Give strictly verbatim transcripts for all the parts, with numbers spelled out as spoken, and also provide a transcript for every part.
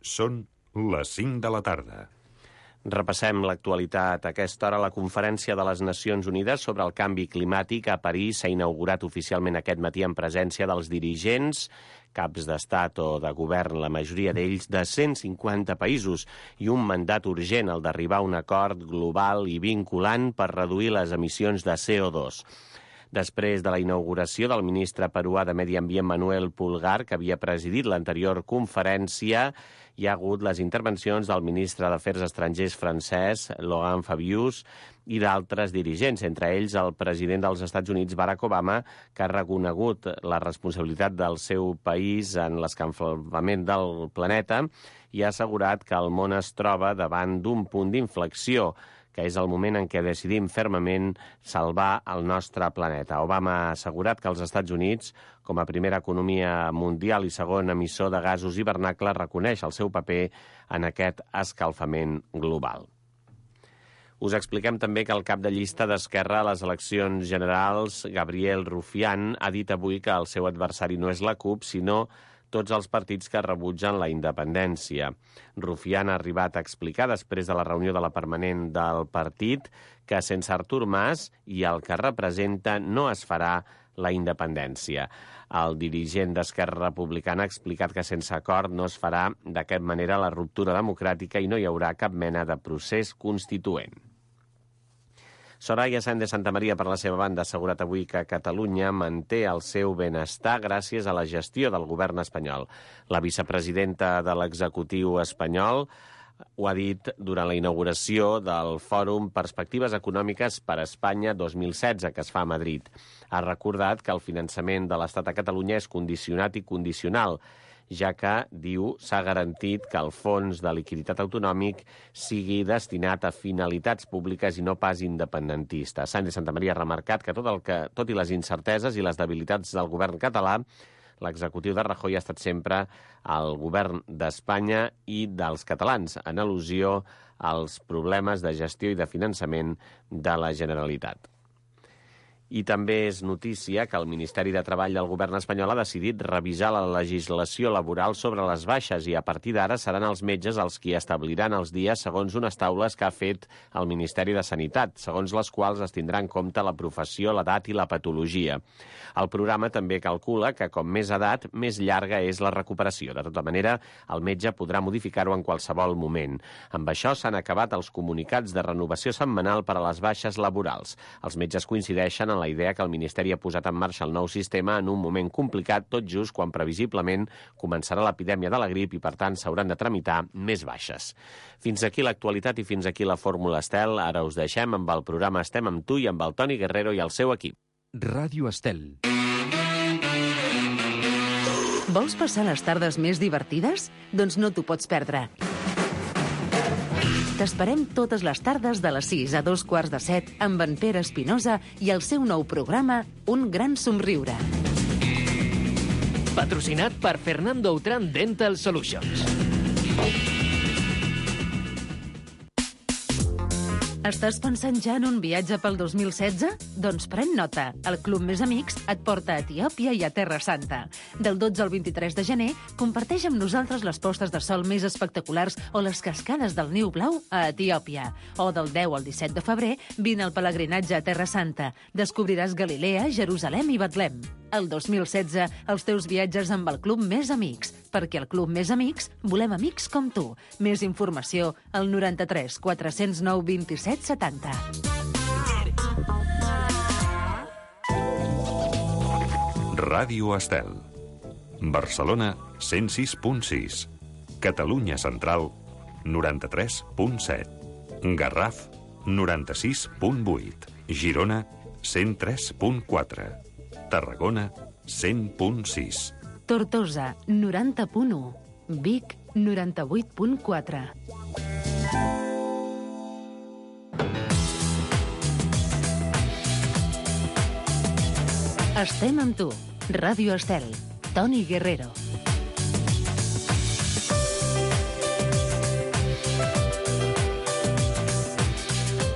Són les cinc de la tarda. Repassem l'actualitat. A aquesta hora, la Conferència de les Nacions Unides sobre el canvi climàtic a París s'ha inaugurat oficialment aquest matí en presència dels dirigents, caps d'estat o de govern, la majoria d'ells de cent cinquanta països, i un mandat urgent, el d'arribar a un acord global i vinculant per reduir les emissions de C O dos. Després de la inauguració del ministre peruà de Medi Ambient Manuel Pulgar, que havia presidit l'anterior conferència, hi ha hagut les intervencions del ministre d'Afers Estrangers francès, Laurent Fabius, i d'altres dirigents, entre ells el president dels Estats Units, Barack Obama, que ha reconegut la responsabilitat del seu país en l'escalfament del planeta i ha assegurat que el món es troba davant d'un punt d'inflexió, que és el moment en què decidim fermament salvar el nostre planeta. Obama ha assegurat que els Estats Units, com a primera economia mundial i segon emissor de gasos hivernacle, reconeix el seu paper en aquest escalfament global. Us expliquem també que el cap de llista d'Esquerra a les eleccions generals, Gabriel Rufián, ha dit avui que el seu adversari no és la CUP, sinó tots els partits que rebutgen la independència. Rufián ha arribat a explicar, després de la reunió de la permanent del partit, que sense Artur Mas i el que representa no es farà la independència. El dirigent d'Esquerra Republicana ha explicat que sense acord no es farà d'aquesta manera la ruptura democràtica i no hi haurà cap mena de procés constituent. Soraya Sáenz de Santamaría, per la seva banda, ha assegurat avui que Catalunya manté el seu benestar gràcies a la gestió del govern espanyol. La vicepresidenta de l'executiu espanyol ho ha dit durant la inauguració del Fòrum Perspectives Econòmiques per a Espanya dos mil setze, que es fa a Madrid. Ha recordat que el finançament de l'Estat a Catalunya és condicionat i condicional, ja que, diu, s'ha garantit que el fons de liquiditat autonòmic sigui destinat a finalitats públiques i no pas independentistes. Sáenz de Santamaría ha remarcat que tot, el que, tot i les incerteses i les debilitats del govern català, l'executiu de Rajoy ha estat sempre el govern d'Espanya i dels catalans, en al·lusió als problemes de gestió i de finançament de la Generalitat. I també és notícia que el Ministeri de Treball del govern espanyol ha decidit revisar la legislació laboral sobre les baixes i a partir d'ara seran els metges els qui establiran els dies segons unes taules que ha fet el Ministeri de Sanitat, segons les quals es tindrà en compte la professió, l'edat i la patologia. El programa també calcula que com més edat, més llarga és la recuperació. De tota manera, el metge podrà modificar-ho en qualsevol moment. Amb això s'han acabat els comunicats de renovació setmanal per a les baixes laborals. Els metges coincideixen en la idea que el Ministeri ha posat en marxa el nou sistema en un moment complicat, tot just quan previsiblement començarà l'epidèmia de la grip i, per tant, s'hauran de tramitar més baixes. Fins aquí l'actualitat i fins aquí la Fórmula Estel. Ara us deixem amb el programa Estem amb tu i amb el Toni Guerrero i el seu equip. Ràdio Estel. Vols passar les tardes més divertides? Doncs no t'ho pots perdre. T'esperem totes les tardes de les sis a dos quarts de set amb en Pere Espinosa i el seu nou programa Un gran somriure. Patrocinat per Fernando Outram Dental Solutions. Estàs pensant ja en un viatge pel dos mil setze? Doncs pren nota. El Club Més Amics et porta a Etiòpia i a Terra Santa. Del dotze al vint-i-tres de gener, comparteix amb nosaltres les postes de sol més espectaculars o les cascades del Niu Blau a Etiòpia. O del deu al disset de febrer, vine al pelegrinatge a Terra Santa. Descobriràs Galilea, Jerusalem i Betlem. El dos mil setze, els teus viatges amb el Club Més Amics. Perquè al Club Més Amics volem amics com tu. Més informació al noranta-tres quatre cents nou vint-i-set setanta. Ràdio Estel. Barcelona, cent sis punt sis. Catalunya Central, noranta-tres punt set. Garraf, noranta-sis punt vuit. Girona, cent tres punt quatre. Tarragona, cent punt sis. Tortosa, noranta punt u. Vic, noranta-vuit punt quatre. Estem amb tu. Ràdio Estel. Toni Guerrero.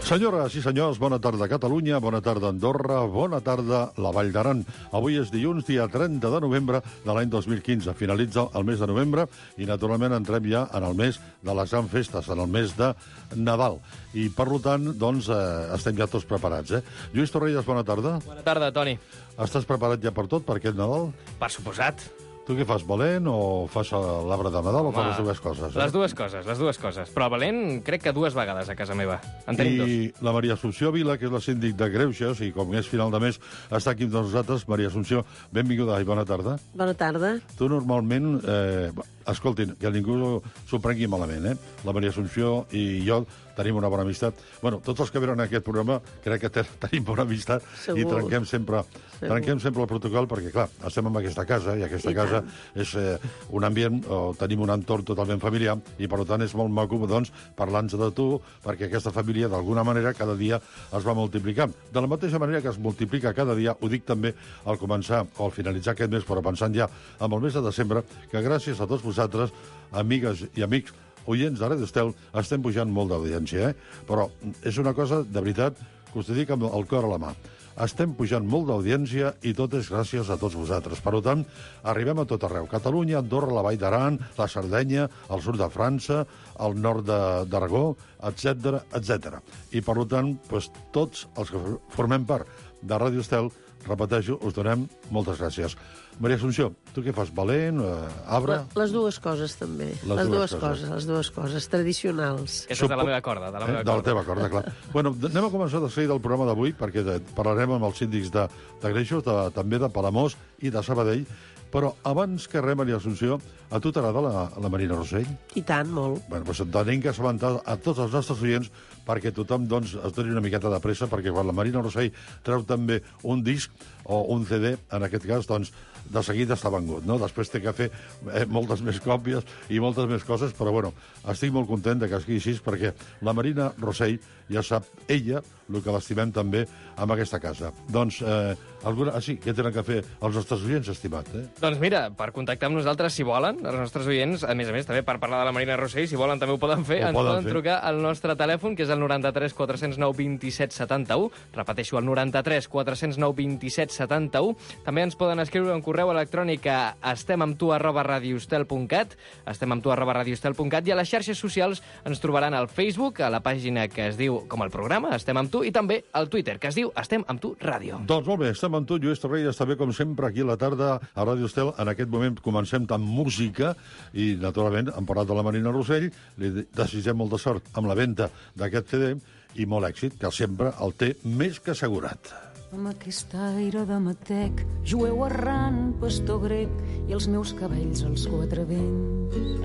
Senyores i senyors, bona tarda Catalunya, bona tarda Andorra, bona tarda la Vall d'Aran. Avui és dilluns, dia trenta de novembre de l'any dos mil quinze. Finalitza el mes de novembre i, naturalment, entrem ja en el mes de les grans festes, en el mes de Nadal. I, per tant, doncs, eh, estem ja tots preparats, eh? Lluís Torrelles, bona tarda. Bona tarda, Toni. Estàs preparat ja per tot, per aquest Nadal? Per suposat. Tu què fas, valent o fas l'arbre de Nadal o fas les dues coses? Eh? Les dues coses, les dues coses. Però valent crec que dues vegades a casa meva. En tenim dos. I la Maria Assumpció Vila, que és la síndic de Greuges, i com és final de mes, està aquí amb nosaltres. Maria Assumpció, benvinguda i bona tarda. Bona tarda. Tu normalment, eh, escoltin, que ningú s'ho prengui malament, eh? La Maria Assumpció i jo tenim una bona amistat. Bueno, tots els que venen a aquest programa crec que tenim bona amistat. Segur. I trenquem sempre, trenquem sempre el protocol perquè, clar, estem en aquesta casa i aquesta I casa tant. és eh, un ambient, o tenim un entorn totalment familiar i, per tant, és molt maco, doncs, parlar-nos de tu, perquè aquesta família, d'alguna manera, cada dia es va multiplicant. De la mateixa manera que es multiplica cada dia, ho dic també al començar o al finalitzar aquest mes, però pensant ja en el mes de desembre, que gràcies a tots vosaltres, amigues i amics, oients de Ràdio Estel, estem pujant molt d'audiència, eh? Però és una cosa, de veritat, que us dic amb el cor a la mà. Estem pujant molt d'audiència i tot és gràcies a tots vosaltres. Per tant, arribem a tot arreu. Catalunya, Andorra, la Vall d'Aran, la Sardenya, el sud de França, el nord d'Aragó, etcètera, etcètera. I, per tant, doncs, tots els que formem part de Ràdio Estel, repeteixo, us donem moltes gràcies. Maria Assumpció, tu què fas? Valent? Eh, arbre? Les dues coses, també. Les, les dues, dues coses. coses. Les dues coses, tradicionals. Aquesta és de la meva corda, de la meva eh, corda. De la teva corda, clar. Bueno, anem a començar de seguida el programa d'avui, perquè parlarem amb els síndics de, de Greixos, de, també de Palamós i de Sabadell. Però abans que res, Maria Assumpció, a tu t'agrada la, la Marina Rossell? I tant, molt. Bueno, doncs tenim que assabentar a tots els nostres oients perquè tothom doncs, es doni una miqueta de pressa, perquè quan la Marina Rossell treu també un disc o un C D, en aquest cas, doncs, de seguida està vengut, no? Després té que fer eh, moltes més còpies i moltes més coses, però, bueno, estic molt content de que es quedi així, perquè la Marina Rossell ja sap, ella, el que l'estimem també amb aquesta casa. Doncs, eh, alguna... Ah, sí, què tenen que fer els nostres oients, estimat, eh? Doncs mira, per contactar amb nosaltres, si volen, els nostres oients, a més a més, també per parlar de la Marina Rossell, si volen també ho poden fer, ho ens poden, poden trucar al nostre telèfon, que és el noranta-tres quatre cents nou vint-i-set setanta-u. Repeteixo, el noranta-tres quatre cents nou vint-i-set setanta-u. També ens poden escriure un correu electrònic a estemamtu arroba radiostel punt cat, estemamtu arroba radiostel punt cat, i a les xarxes socials ens trobaran al Facebook, a la pàgina que es diu com el programa, Estem amb tu, i també al Twitter, que es diu Estem amb tu Ràdio. Doncs molt bé, estem amb tu, Lluís Torrelles, també com sempre aquí a la tarda a Ràdio Estel. En aquest moment comencem amb música i, naturalment, hem parlat de la Marina Rossell, li desitgem molta sort amb la venda d'aquest C D i molt èxit, que sempre el té més que assegurat. Amb aquest aire de matec, jueu errant, pastor grec, i els meus cabells als quatre vents.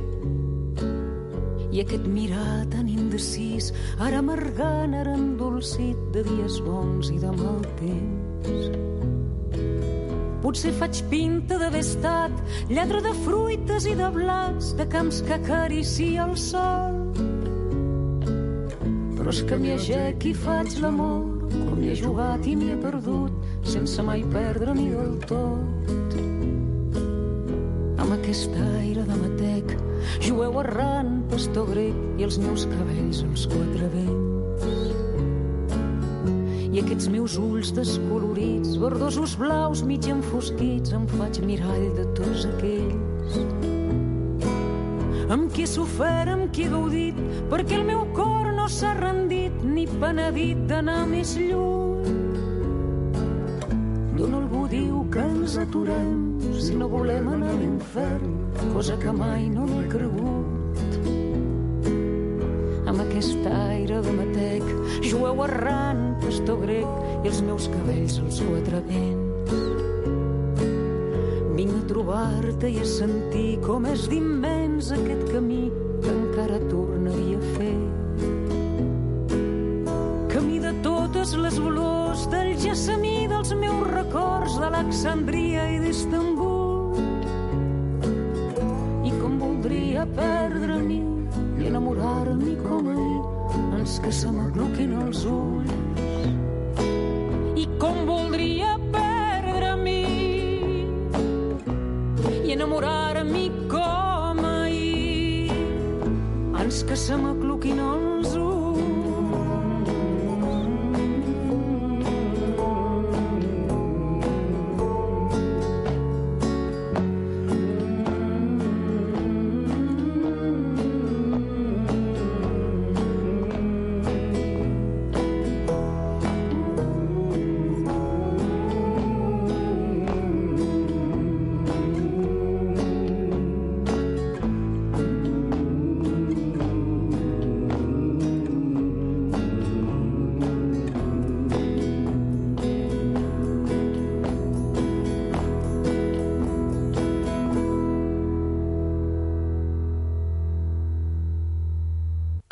I aquest mirar tan indecis, ara amargant, ara endolcit, de dies bons i de mal temps. Potser faig pinta d'haver estat lladre de fruites i de blats, de camps que acaricia el sol. Però és que m'hi agec i faig l'amor, com m'hi he jugat i m'hi he perdut, sense mai perdre-m'hi del tot. Amb aquest aire de matec, jueu errant, pastor grec, i els meus cabells als quatre vents. I aquests meus ulls descolorits, verdosos blaus mig enfosquits, em faig mirall de tots aquells amb qui he sofert, amb qui he gaudit, perquè el meu cor no s'ha rendit ni penedit d'anar més lluny. D'on algú diu que ens aturem si no volem anar a l'infern, cosa que mai no l'he cregut. Amb aquest aire de matec, jueu errant, pastor grec, i els meus cabells als quatre vents. Vinc a trobar-te i a sentir com és d'immens aquest camí que encara tornaria a fer. Camí de totes les olors, del gessamí dels meus records, d'Alexandria i d'Istanbul. I com voldria perdre-m'hi i enamorar-m'hi com ahir, ens que se m'agloquin els ulls. I com voldria perdre-m'hi i enamorar-m'hi com ahir, ans que se m'acluquin els ulls.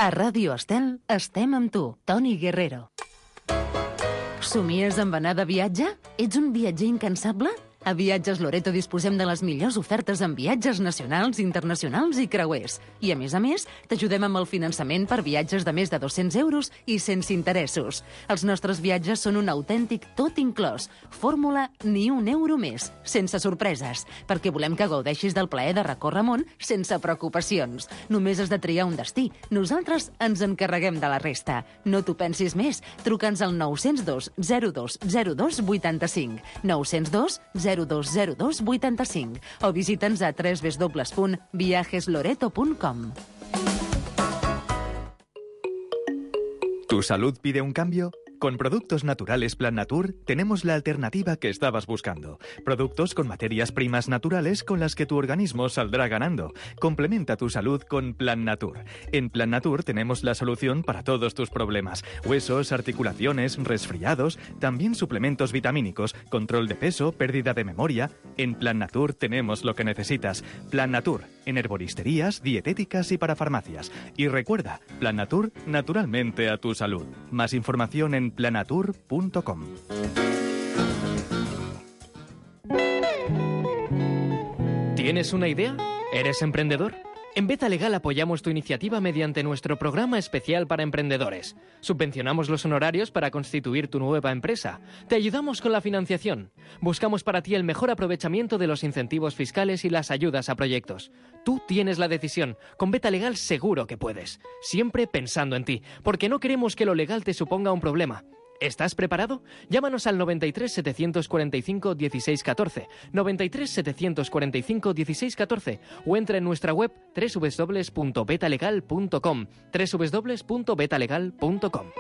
A Ràdio Estel estem amb tu, Toni Guerrero. Somies amb anar de viatge? Ets un viatger incansable? A Viatges Loreto disposem de les millors ofertes en viatges nacionals, internacionals i creuers. I, a més a més, t'ajudem amb el finançament per viatges de més de dos-cents euros i sense interessos. Els nostres viatges són un autèntic tot inclòs. Fórmula ni un euro més, sense sorpreses, perquè volem que gaudeixis del plaer de recórrer món sense preocupacions. Només has de triar un destí. Nosaltres ens encarreguem de la resta. No t'ho pensis més. Truca'ns al nou zero dos zero dos zero dos vuitanta-cinc. nou zero dos zero dos zero dos vuitanta-cinc o visita'ns a w w w punt viajes loreto punt com. ¿Tu salud pide un cambio? Con Productos Naturales Plan Natur tenemos la alternativa que estabas buscando. Productos con materias primas naturales con las que tu organismo saldrá ganando. Complementa tu salud con Plan Natur. En Plan Natur tenemos la solución para todos tus problemas. Huesos, articulaciones, resfriados, también suplementos vitamínicos, control de peso, pérdida de memoria. En Plan Natur tenemos lo que necesitas. Plan Natur, en herboristerías, dietéticas y para farmacias. Y recuerda, Plan Natur, naturalmente a tu salud. Más información en planatur punto com. ¿Tienes una idea? ¿Eres emprendedor? En Beta Legal apoyamos tu iniciativa mediante nuestro programa especial para emprendedores. Subvencionamos los honorarios para constituir tu nueva empresa. Te ayudamos con la financiación. Buscamos para ti el mejor aprovechamiento de los incentivos fiscales y las ayudas a proyectos. Tú tienes la decisión. Con Beta Legal seguro que puedes. Siempre pensando en ti, porque no queremos que lo legal te suponga un problema. ¿Estás preparado? Llámanos al noventa y tres, setecientos cuarenta y cinco, dieciséis catorce, noventa y tres, setecientos cuarenta y cinco, dieciséis catorce o entra en nuestra web w w w punto betalegal punto com, w w w punto betalegal punto com.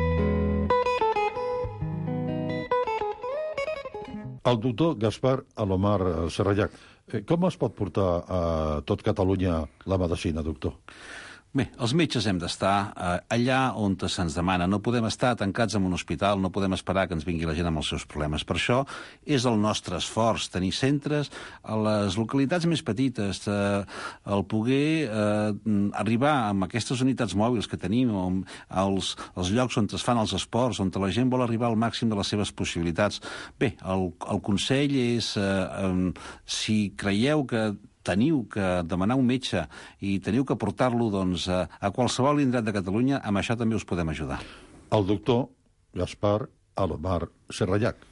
El doctor Gaspar Alomar Serrallac, com es pot portar a tot Catalunya la medicina, doctor? Bé, els metges hem d'estar eh, allà on se'ns demana. No podem estar tancats en un hospital, no podem esperar que ens vingui la gent amb els seus problemes. Per això és el nostre esforç tenir centres a les localitats més petites, eh, el poder eh, arribar amb aquestes unitats mòbils que tenim, als, als llocs on es fan els esports, on la gent vol arribar al màxim de les seves possibilitats. Bé, el, el consell és, eh, eh, si creieu que teniu que demanar un metge i teniu que portar-lo doncs, a, a qualsevol indret de Catalunya, amb això també us podem ajudar. El doctor Gaspar Alomar Serrallac.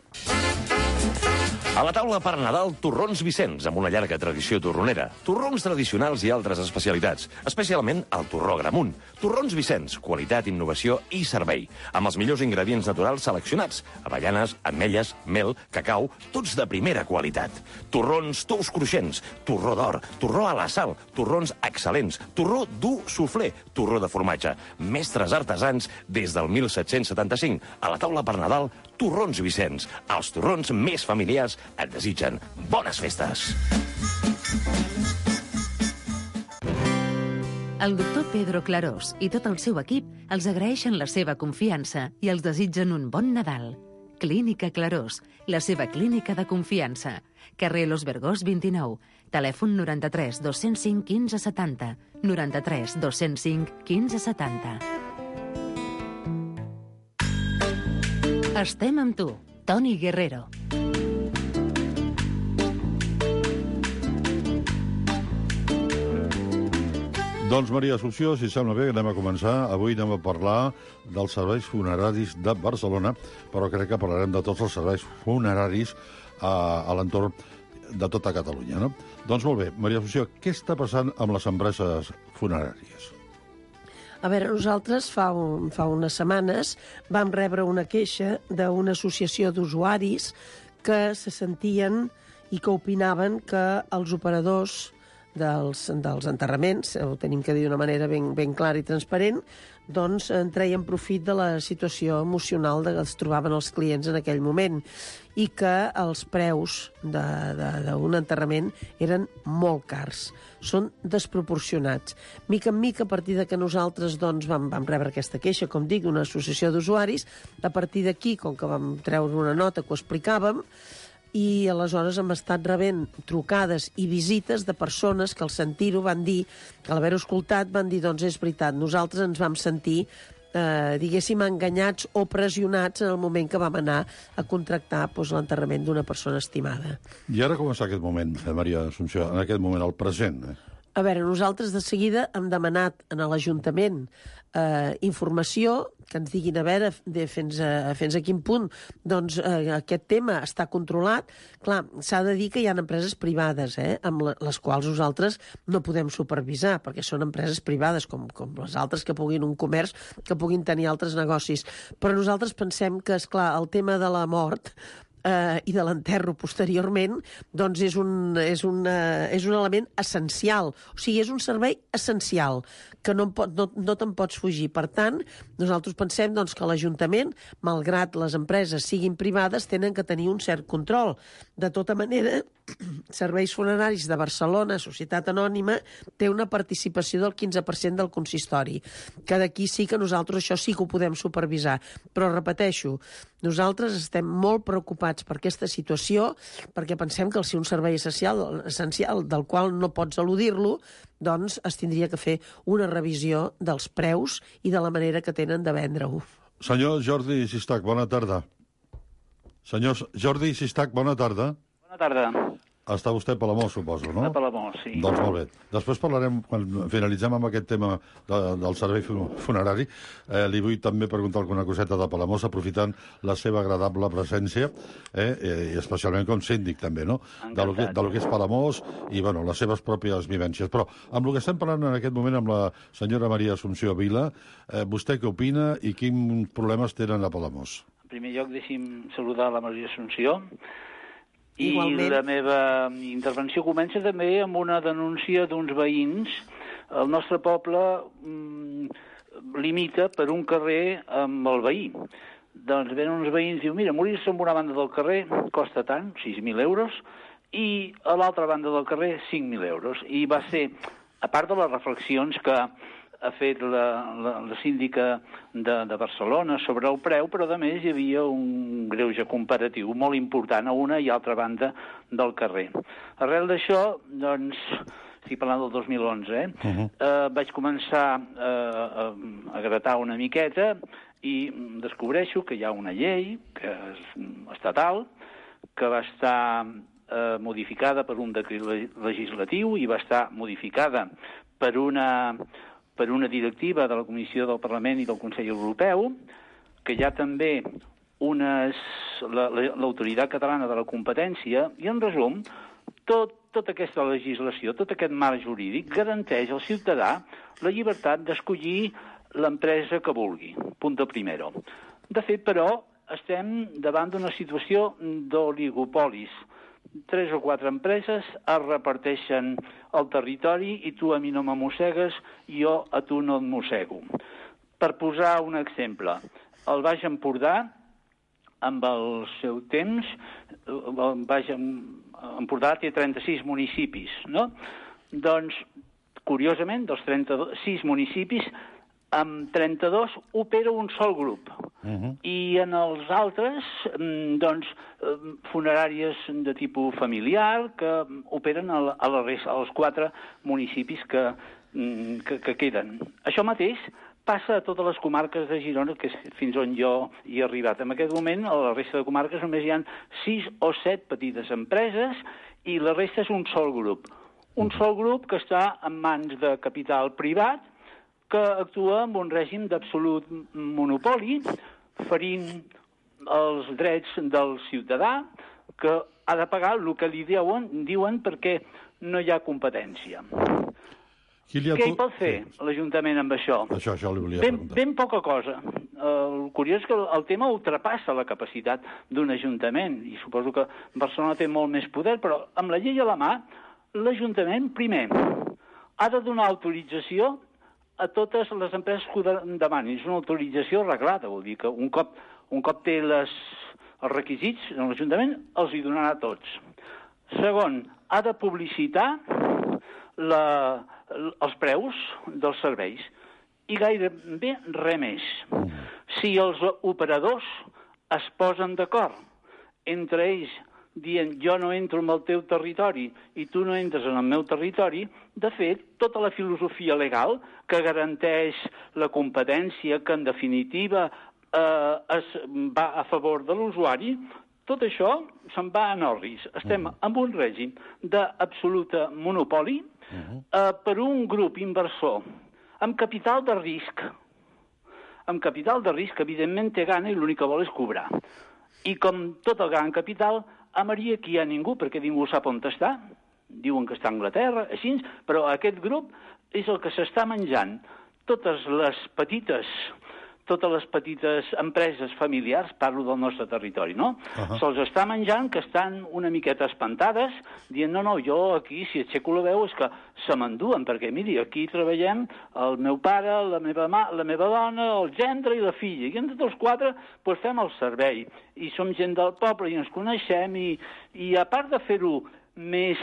A la taula per Nadal, torrons Vicenç, amb una llarga tradició torronera. Torrons tradicionals i altres especialitats, especialment el torró Gramunt. Torrons Vicenç, qualitat, innovació i servei, amb els millors ingredients naturals seleccionats. Avellanes, ametlles, mel, cacau, tots de primera qualitat. Torrons tous cruixents, torró d'or, torró a la sal, torrons excel·lents, torró dur suflé, torró de formatge. Mestres artesans des del mil set-cents setanta-cinc. A la taula per Nadal, torrons Vicenç. Els torrons més familiars et desitgen bones festes. El doctor Pedro Clarós i tot el seu equip els agraeixen la seva confiança i els desitgen un bon Nadal. Clínica Clarós, la seva clínica de confiança. Carrer Los Vergós vint-i-nou. Telèfon noranta-tres dos-cents cinc quinze setanta. noranta-tres dos-cents cinc quinze setanta. Estem amb tu, Toni Guerrero. Doncs, Maria Assumpció, si sembla bé, anem a començar. Avui anem a parlar dels serveis funeraris de Barcelona, però crec que parlarem de tots els serveis funeraris a, a l'entorn de tota Catalunya, no? Doncs molt bé, Maria Assumpció, què està passant amb les empreses funeràries? A veure, nosaltres fa, un, fa unes setmanes vam rebre una queixa d'una associació d'usuaris que se sentien i que opinaven que els operadors dels, dels enterraments, ho tenim que dir d'una manera ben, ben clara i transparent, doncs en treien profit de la situació emocional que es trobaven els clients en aquell moment i que els preus d'un enterrament eren molt cars. Són desproporcionats. Mica en mica, a partir de que nosaltres doncs, vam, vam rebre aquesta queixa, com dic, d'una associació d'usuaris, a partir d'aquí, com que vam treure una nota que ho explicàvem, i aleshores hem estat rebent trucades i visites de persones que al sentir-ho van dir, que a l'haver-ho escoltat van dir, doncs és veritat, nosaltres ens vam sentir Eh, diguéssim, enganyats o pressionats en el moment que vam anar a contractar doncs, l'enterrament d'una persona estimada. I ara com està aquest moment, Maria Assumpció, en aquest moment, el present? Eh? A veure, nosaltres de seguida hem demanat a l'Ajuntament eh, informació, que ens diguin a veure de, fins, a, fins a quin punt doncs, eh, aquest tema està controlat. Clar, s'ha de dir que hi ha empreses privades, eh, amb la, les quals nosaltres no podem supervisar, perquè són empreses privades, com, com les altres que puguin un comerç, que puguin tenir altres negocis. Però nosaltres pensem que, és clar, el tema de la mort eh, i de l'enterro posteriorment, doncs és un, és, un, eh, és un element essencial. O sigui, és un servei essencial, que no, pot, no, no te'n pots fugir. Per tant, nosaltres pensem doncs, que l'Ajuntament, malgrat les empreses siguin privades, tenen que tenir un cert control. De tota manera, Serveis Funeraris de Barcelona, Societat Anònima, té una participació del quinze per cent del consistori, que d'aquí sí que nosaltres això sí que ho podem supervisar. Però repeteixo, nosaltres estem molt preocupats per aquesta situació, perquè pensem que al ser un servei essencial, essencial del qual no pots eludir-lo, doncs es tindria que fer una revisió dels preus i de la manera que tenen de vendre-ho. Senyor Jordi Sistac, bona tarda. Senyor Jordi Sistac, bona tarda. Bona tarda. Està vostè a Palamós, suposo, no? A Palamós, sí. Doncs molt bé. Després parlarem, quan finalitzem amb aquest tema de, del servei funerari, eh, li vull també preguntar alguna coseta de Palamós, aprofitant la seva agradable presència, eh, i especialment com síndic també, no? De lo, que, de lo que és Palamós i, bueno, les seves pròpies vivències. Però amb el que estem parlant en aquest moment amb la senyora Maria Assumpció Vila, eh, vostè què opina i quins problemes tenen a Palamós? En primer lloc, deixi'm saludar la Maria Assumpció. I Igualment. la meva intervenció comença també amb una denúncia d'uns veïns. El nostre poble mm, limita per un carrer amb el veí. Doncs venen uns veïns i diuen, mira, morir-se en una banda del carrer costa tant, sis mil euros, i a l'altra banda del carrer cinc mil euros. I va ser, a part de les reflexions que ha fet la, la, la síndica de, de Barcelona sobre el preu, però a més hi havia un greuge comparatiu molt important a una i altra banda del carrer. Arrel d'això, doncs, estic parlant del dos mil onze, eh? Uh-huh. eh, vaig començar eh, a, a gratar una miqueta i descobreixo que hi ha una llei que és estatal, que va estar eh, modificada per un decret legislatiu i va estar modificada per una... per una directiva de la Comissió del Parlament i del Consell Europeu, que hi ha també unes, l'Autoritat Catalana de la Competència, i en resum, tot, tota aquesta legislació, tot aquest marc jurídic, garanteix al ciutadà la llibertat d'escollir l'empresa que vulgui, punto primero. De fet, però, estem davant d'una situació d'oligopolis. Tres o quatre empreses es reparteixen el territori i tu a mi no m'amossegues, jo a tu no et mossego. Per posar un exemple, el Baix Empordà, amb el seu temps, el Baix Empordà té trenta-sis municipis, no? Doncs, curiosament, dels trenta-sis municipis, amb trenta-dos opera un sol grup. Uh-huh. I en els altres, doncs, funeràries de tipus familiar que operen a, la, a la resta, als quatre municipis que, que, que queden. Això mateix passa a totes les comarques de Girona, que és fins on jo hi he arribat. En aquest moment, a la resta de comarques només hi ha sis o set petites empreses i la resta és un sol grup. Un sol grup que està en mans de capital privat, que actua amb un règim d'absolut monopoli, ferint els drets del ciutadà, que ha de pagar el que li diuen, diuen perquè no hi ha competència. Qui li ha... Què hi pot fer l'Ajuntament amb això? Això, això li volia ben, preguntar. Ben poca cosa. El curiós és que el tema ultrapassa la capacitat d'un ajuntament, i suposo que Barcelona té molt més poder, però amb la llei a la mà, l'Ajuntament, primer, ha de donar autorització a totes les empreses que ho demanin. És una autorització reglada, vol dir que un cop, un cop té les, els requisits de l'Ajuntament, els hi donarà a tots. Segon, ha de publicitar la, els preus dels serveis i gairebé res més. Si els operadors es posen d'acord entre ells dient jo no entro en el teu territori i tu no entres en el meu territori, de fet, tota la filosofia legal que garanteix la competència, que en definitiva eh, es va a favor de l'usuari, tot això se'n va en orris. Estem en un règim d'absoluta monopoli eh, per un grup inversor amb capital de risc. Amb capital de risc, evidentment, té gana i l'únic que vol és cobrar. I com tot el gran capital, a Maria aquí hi ha ningú, perquè ningú sap on està. Diuen que està a Anglaterra, així, però aquest grup és el que s'està menjant totes les petites totes les petites empreses familiars, parlo del nostre territori, no? Uh-huh. Se'ls està menjant, que estan una miqueta espantades, dient, no, no, jo aquí, si aixeco la veu, és que se m'enduen, perquè, miri, aquí treballem el meu pare, la meva, mà, la meva dona, el gendre i la filla, i entre tots quatre pues, fem el servei, i som gent del poble i ens coneixem, i, i a part de fer-ho més,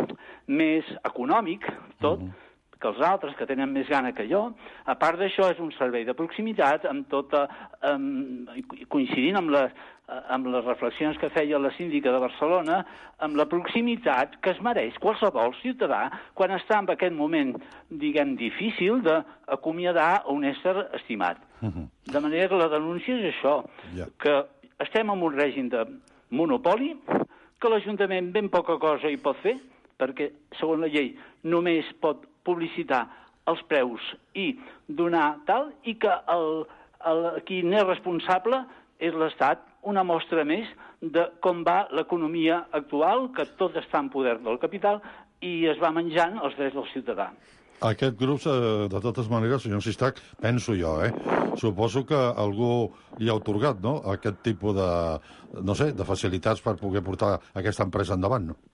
més econòmic, tot, uh-huh. que els altres, que tenen més gana que jo. A part d'això, és un servei de proximitat, amb tota, um, coincidint amb les, amb les reflexions que feia la síndica de Barcelona, amb la proximitat que es mereix qualsevol ciutadà quan està en aquest moment, diguem, difícil d'acomiadar un ésser estimat. Uh-huh. De manera que la denúncia és això, yeah. que estem en un règim de monopoli, que l'Ajuntament ben poca cosa hi pot fer, perquè, segons la llei, només pot publicitar els preus i donar tal, i que el, el, qui n'és responsable és l'Estat, una mostra més de com va l'economia actual, que tot està en poder del capital i es va menjant els drets del ciutadà. Aquest grup, de totes maneres, senyor Sistac, penso jo, eh? Suposo que algú li ha atorgat, no?, aquest tipus de, no sé, de facilitats per poder portar aquesta empresa endavant, no?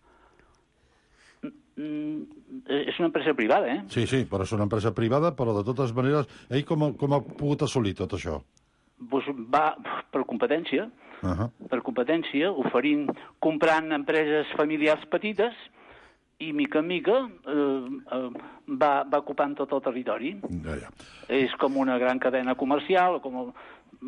Mm, és una empresa privada, eh? Sí, sí, però és una empresa privada, però de totes maneres, ell com, com ha pogut assolir tot això? Pues va per competència, uh-huh. per competència, oferint, comprant empreses familiars petites, i mica en mica eh, eh, va, va ocupant tot el territori. Ja, ja. És com una gran cadena comercial, com el,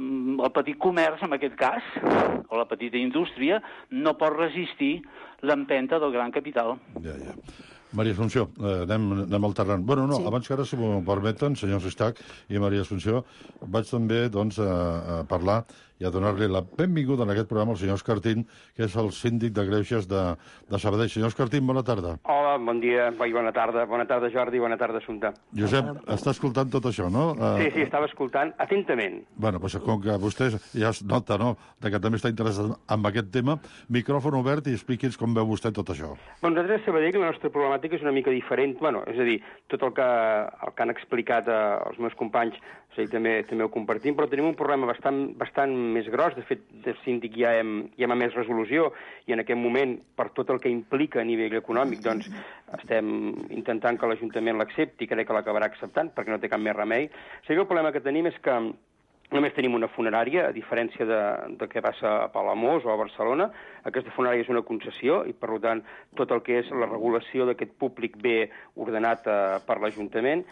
el petit comerç, en aquest cas, o la petita indústria, no pot resistir l'empenta del gran capital. Ja, ja. Maria Assumpció, eh, anem, anem alternant. Bueno, no, sí. Abans que ara, si m'ho permeten, senyor Sistac i Maria Assumpció, vaig també doncs, a, a parlar i a donar-li la benvinguda en aquest programa al senyor Escartín, que és el síndic de Greuges de, de Sabadell. Senyor Escartín, bona tarda. Hola, bon dia, i bona tarda. Bona tarda, Jordi, bona tarda, Assumpta. Josep, està escoltant tot això, no? Sí, sí, estava escoltant atentament. Bueno, doncs com que vostè ja es nota, no?, que també està interessat en aquest tema, micròfon obert i expliqui'ns com veu vostè tot això. Bueno, nosaltres a Sabadell la nostra problemàtica és una mica diferent. Bueno, és a dir, tot el que, el que han explicat eh, els meus companys, o sigui, també, també ho compartim, però tenim un problema bastant, bastant més gros. De fet, de síndic ja hem, ja hem emès resolució i en aquest moment, per tot el que implica a nivell econòmic, doncs estem intentant que l'Ajuntament l'accepti, crec que l'acabarà acceptant, perquè no té cap més remei. O sigui, el problema que tenim és que només tenim una funerària, a diferència de, de què passa a Palamós o a Barcelona. Aquesta funerària és una concessió i, per tant, tot el que és la regulació d'aquest públic ve ordenat eh, per l'Ajuntament.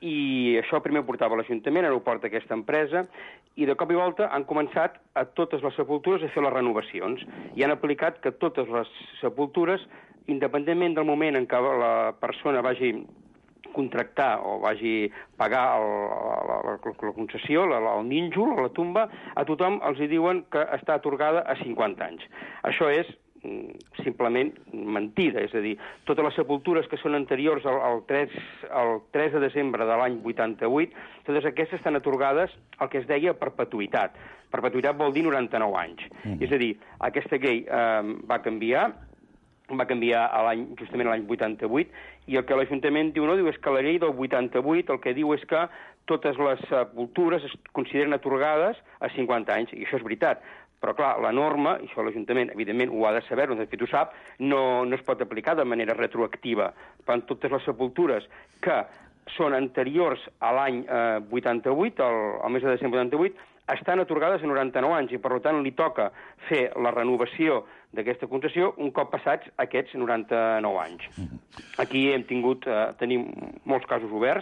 I això primer ho portava l'Ajuntament, ara ho porta aquesta empresa, i de cop i volta han començat a totes les sepultures a fer les renovacions i han aplicat que totes les sepultures, independentment del moment en què la persona vagi contractar o vagi pagar el, la, la, la concessió, la, la, el nínxol, la tumba, a tothom els hi diuen que està atorgada a cinquanta anys. Això és simplement mentida, és a dir, totes les sepultures que són anteriors al, al, tres, al tres de desembre de l'any vuitanta-vuit, totes aquestes estan atorgades al que es deia perpetuïtat. Perpetuïtat vol dir noranta-nou anys. Mm. És a dir, aquesta llei eh, va canviar, va canviar a l'any, justament l'any vuitanta-vuit, i el que l'Ajuntament diu no diu és que la llei del vuitanta-vuit el que diu és que totes les sepultures es consideren atorgades a cinquanta anys, i això és veritat. Però, clar, la norma, i això l'Ajuntament, evidentment, ho ha de saber, de fet ho sap, no, no es pot aplicar de manera retroactiva. Per tant, totes les sepultures que són anteriors a l'any eh, vuitanta-vuit, al, al mes de desembre vuitanta-vuit, estan atorgades a noranta-nou anys i, per tant, li toca fer la renovació d'aquesta concessió un cop passats aquests noranta-nou anys. Aquí hem tingut, eh, tenim molts casos oberts.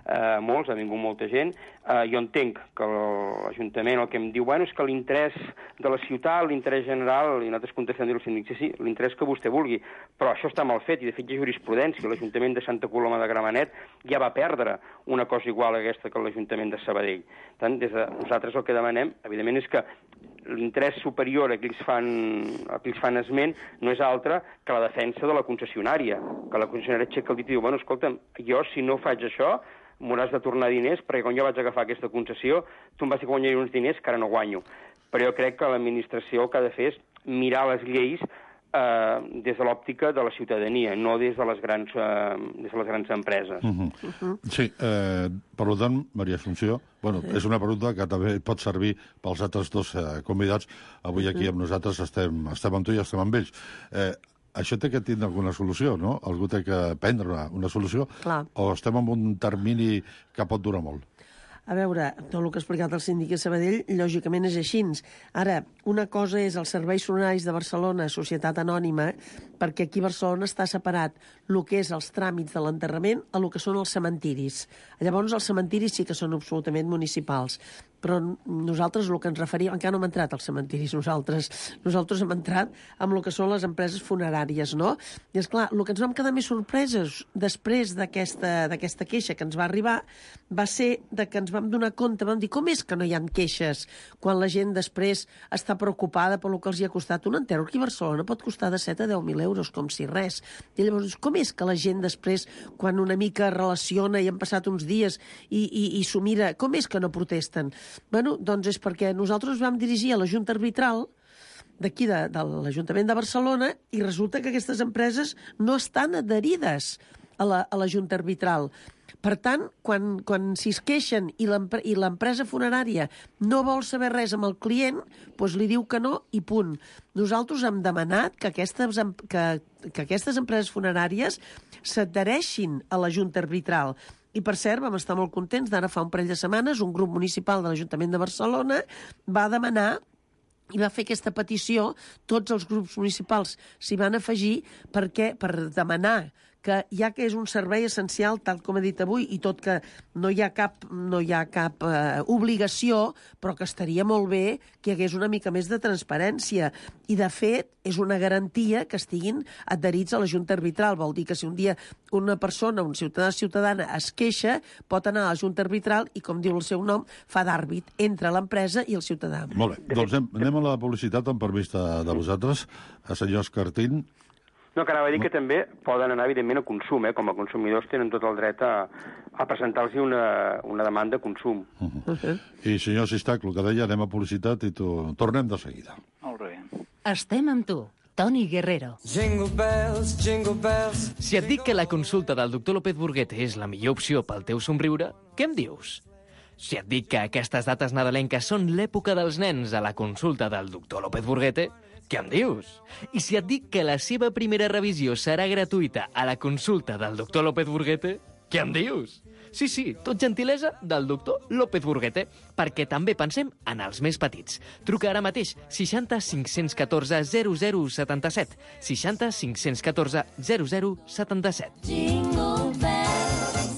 eh, molts, ha vingut molta gent. Eh, jo entenc que l'Ajuntament el que em diu, bueno, és que l'interès de la ciutat, l'interès general, i nosaltres contestem dir al síndic, sí, sí, l'interès que vostè vulgui, però això està mal fet, i de fet hi ha jurisprudència. L'Ajuntament de Santa Coloma de Gramenet ja va perdre una cosa igual a aquesta que l'Ajuntament de Sabadell. Per tant, des de nosaltres el que demanem, evidentment, és que l'interès superior a qui ells fan, a qui ells fan esment no és altre que la defensa de la concessionària, que la concessionària aixeca el dit i diu, bueno, escolta'm, jo si no faig això m'hauràs de tornar diners, perquè quan jo vaig agafar aquesta concessió tu em vas dir que guanyaria uns diners que ara no guanyo. Però jo crec que l'administració el que ha de fer és mirar les lleis eh, des de l'òptica de la ciutadania, no des de les grans, eh, des de les grans empreses. Uh -huh. Uh -huh. Sí, eh, per tant, Maria Assumpció, bueno, és una pregunta que també pot servir pels altres dos eh, convidats. Avui aquí amb nosaltres estem, estem amb tu i estem amb ells. Eh, això té que tindre alguna solució, no? Algú té que prendre una, una solució? Clar. O estem en un termini que pot durar molt? A veure, tot el que ha explicat el síndic de Sabadell, lògicament és així. Ara, una cosa és els serveis funeraris de Barcelona, societat anònima, perquè aquí a Barcelona està separat el que és els tràmits de l'enterrament a el que són els cementiris. Llavors, els cementiris sí que són absolutament municipals. Però nosaltres el que ens referíem... Encara no hem entrat als cementiris, nosaltres. Nosaltres hem entrat amb el que són les empreses funeràries, no? I, esclar, el que ens vam quedar més sorpreses després d'aquesta d'aquesta queixa que ens va arribar va ser de que ens vam donar compte, vam dir, com és que no hi ha queixes quan la gent després està preocupada per el que els hi ha costat un enterro? Aquí a Barcelona pot costar de set a deu mil euros, com si res. I llavors, com és que la gent després, quan una mica relaciona i han passat uns dies i, i, i s'ho mira, com és que no protesten? Bueno, doncs és perquè nosaltres vam dirigir a la Junta Arbitral d'aquí, de, de l'Ajuntament de Barcelona, i resulta que aquestes empreses no estan adherides a la, a la Junta Arbitral. Per tant, quan, quan s'hi queixen i l'empresa funerària no vol saber res amb el client, doncs li diu que no i punt. Nosaltres hem demanat que aquestes, que, que aquestes empreses funeràries s'adhereixin a la Junta Arbitral. I, per cert, vam estar molt contents d'ara fa un parell de setmanes, un grup municipal de l'Ajuntament de Barcelona va demanar i va fer aquesta petició, tots els grups municipals s'hi van afegir perquè, per demanar que ja que és un servei essencial, tal com he dit avui, i tot que no hi ha cap, no hi ha cap eh, obligació, però que estaria molt bé que hi hagués una mica més de transparència. I, de fet, és una garantia que estiguin adherits a la Junta Arbitral. Vol dir que si un dia una persona, un ciutadà ciutadana, es queixa, pot anar a la Junta Arbitral i, com diu el seu nom, fa d'àrbit entre l'empresa i el ciutadà. Molt bé, doncs anem, anem a la publicitat amb permís de, de vosaltres. A senyor Escartín. No, que anava a dir que també poden anar, evidentment, a consum, eh? Com a consumidors tenen tot el dret a, a presentar-los una, una demanda de consum. Uh -huh. Uh -huh. I, senyor Sistac, el que deia, anem a publicitat i tu... tornem de seguida. Molt bé. Estem amb tu, Toni Guerrero. Jingle bells, jingle bells. Si et dic que la consulta del doctor López Burguete és la millor opció pel teu somriure, què em dius? Si et dic que aquestes dates nadalenques són l'època dels nens a la consulta del doctor López Burguete, què em dius? I si et dic que la seva primera revisió serà gratuïta a la consulta del doctor López Burguete, què em dius? Sí, sí, tot gentilesa del doctor López Burguete, perquè també pensem en els més petits. Truca ara mateix seixanta cinc-cents catorze zero zero setanta-set, seixanta cinc-cents catorze zero zero setanta-set. Jingle bells.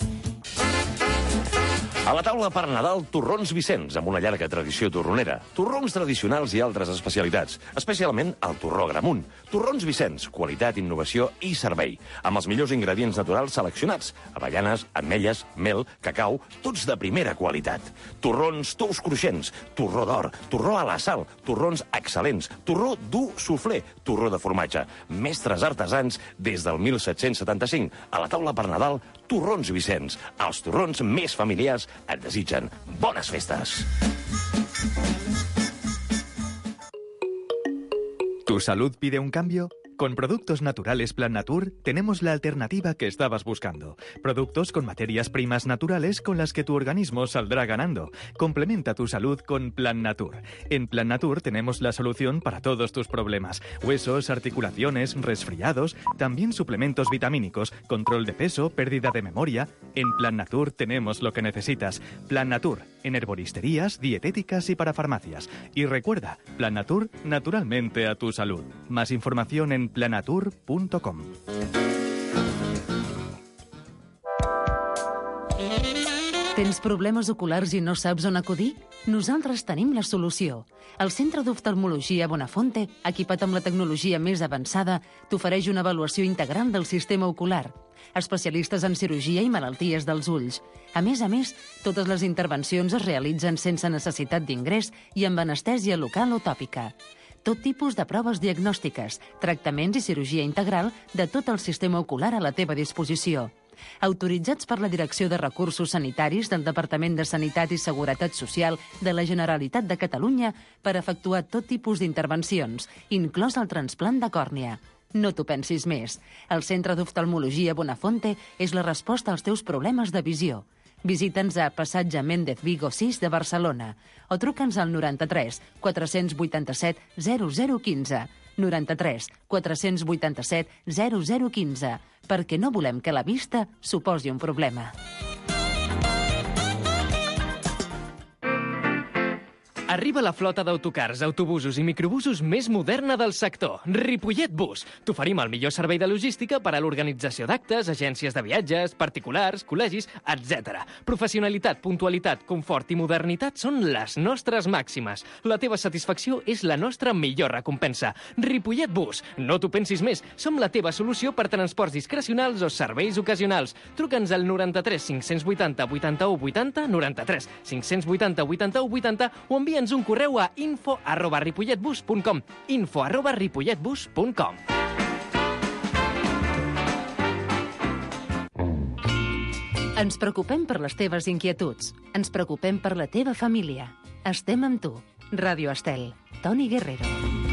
A la taula per Nadal, torrons Vicenç, amb una llarga tradició torronera. Torrons tradicionals i altres especialitats, especialment el torró Gramunt. Torrons Vicenç, qualitat, innovació i servei, amb els millors ingredients naturals seleccionats. Avellanes, ametlles, mel, cacau, tots de primera qualitat. Torrons tous cruixents, torró d'or, torró a la sal, torrons excel·lents, torró dur soufflé, torró de formatge. Mestres artesans des del mil set-cents setanta-cinc. A la taula per Nadal, torrons Vicenç. Els torrons més familiars et desitgen bones festes. ¿Tu salud pide un cambio? Con Productos Naturales Plan Natur tenemos la alternativa que estabas buscando. Productos con materias primas naturales con las que tu organismo saldrá ganando. Complementa tu salud con Plan Natur. En Plan Natur tenemos la solución para todos tus problemas. Huesos, articulaciones, resfriados, también suplementos vitamínicos, control de peso, pérdida de memoria. En Plan Natur tenemos lo que necesitas. Plan Natur, en herboristerías, dietéticas y para farmacias. Y recuerda, Plan Natur, naturalmente a tu salud. Más información en planatur punto com. Tens problemes oculars i no saps on acudir? Nosaltres tenim la solució. El Centre d'Oftalmologia Bonafonte, equipat amb la tecnologia més avançada, t'ofereix una avaluació integral del sistema ocular. Especialistes en cirurgia i malalties dels ulls. A més a més, totes les intervencions es realitzen sense necessitat d'ingrés i amb anestèsia local o tòpica. Tot tipus de proves diagnòstiques, tractaments i cirurgia integral de tot el sistema ocular a la teva disposició. Autoritzats per la Direcció de Recursos Sanitaris del Departament de Sanitat i Seguretat Social de la Generalitat de Catalunya per efectuar tot tipus d'intervencions, inclòs el trasplant de còrnia. No t'ho pensis més. El Centre d'Oftalmologia Bonafonte és la resposta als teus problemes de visió. Visita'ns a Passatge Méndez Vigo sis de Barcelona o truca'ns al noranta-tres quatre-cents vuitanta-set zero zero quinze. noranta-tres quatre-cents vuitanta-set zero zero quinze, perquè no volem que la vista suposi un problema. Arriba la flota d'autocars, autobusos i microbusos més moderna del sector, Ripollet Bus. T'oferim el millor servei de logística per a l'organització d'actes, agències de viatges, particulars, col·legis, etcètera. Professionalitat, puntualitat, confort i modernitat són les nostres màximes. La teva satisfacció és la nostra millor recompensa. Ripollet Bus. No t'ho pensis més. Som la teva solució per transports discrecionals o serveis ocasionals. Truca'ns al noranta-tres cinc-cents vuitanta vuitanta-u vuitanta, noranta-tres cinc-cents vuitanta vuitanta-u vuitanta o envia'ns un correu a info arroba ripolletbus punt com. info arroba ripolletbus punt com. Ens preocupem per les teves inquietuds. Ens preocupem per la teva família. Estem amb tu. Ràdio Estel. Toni Guerrero.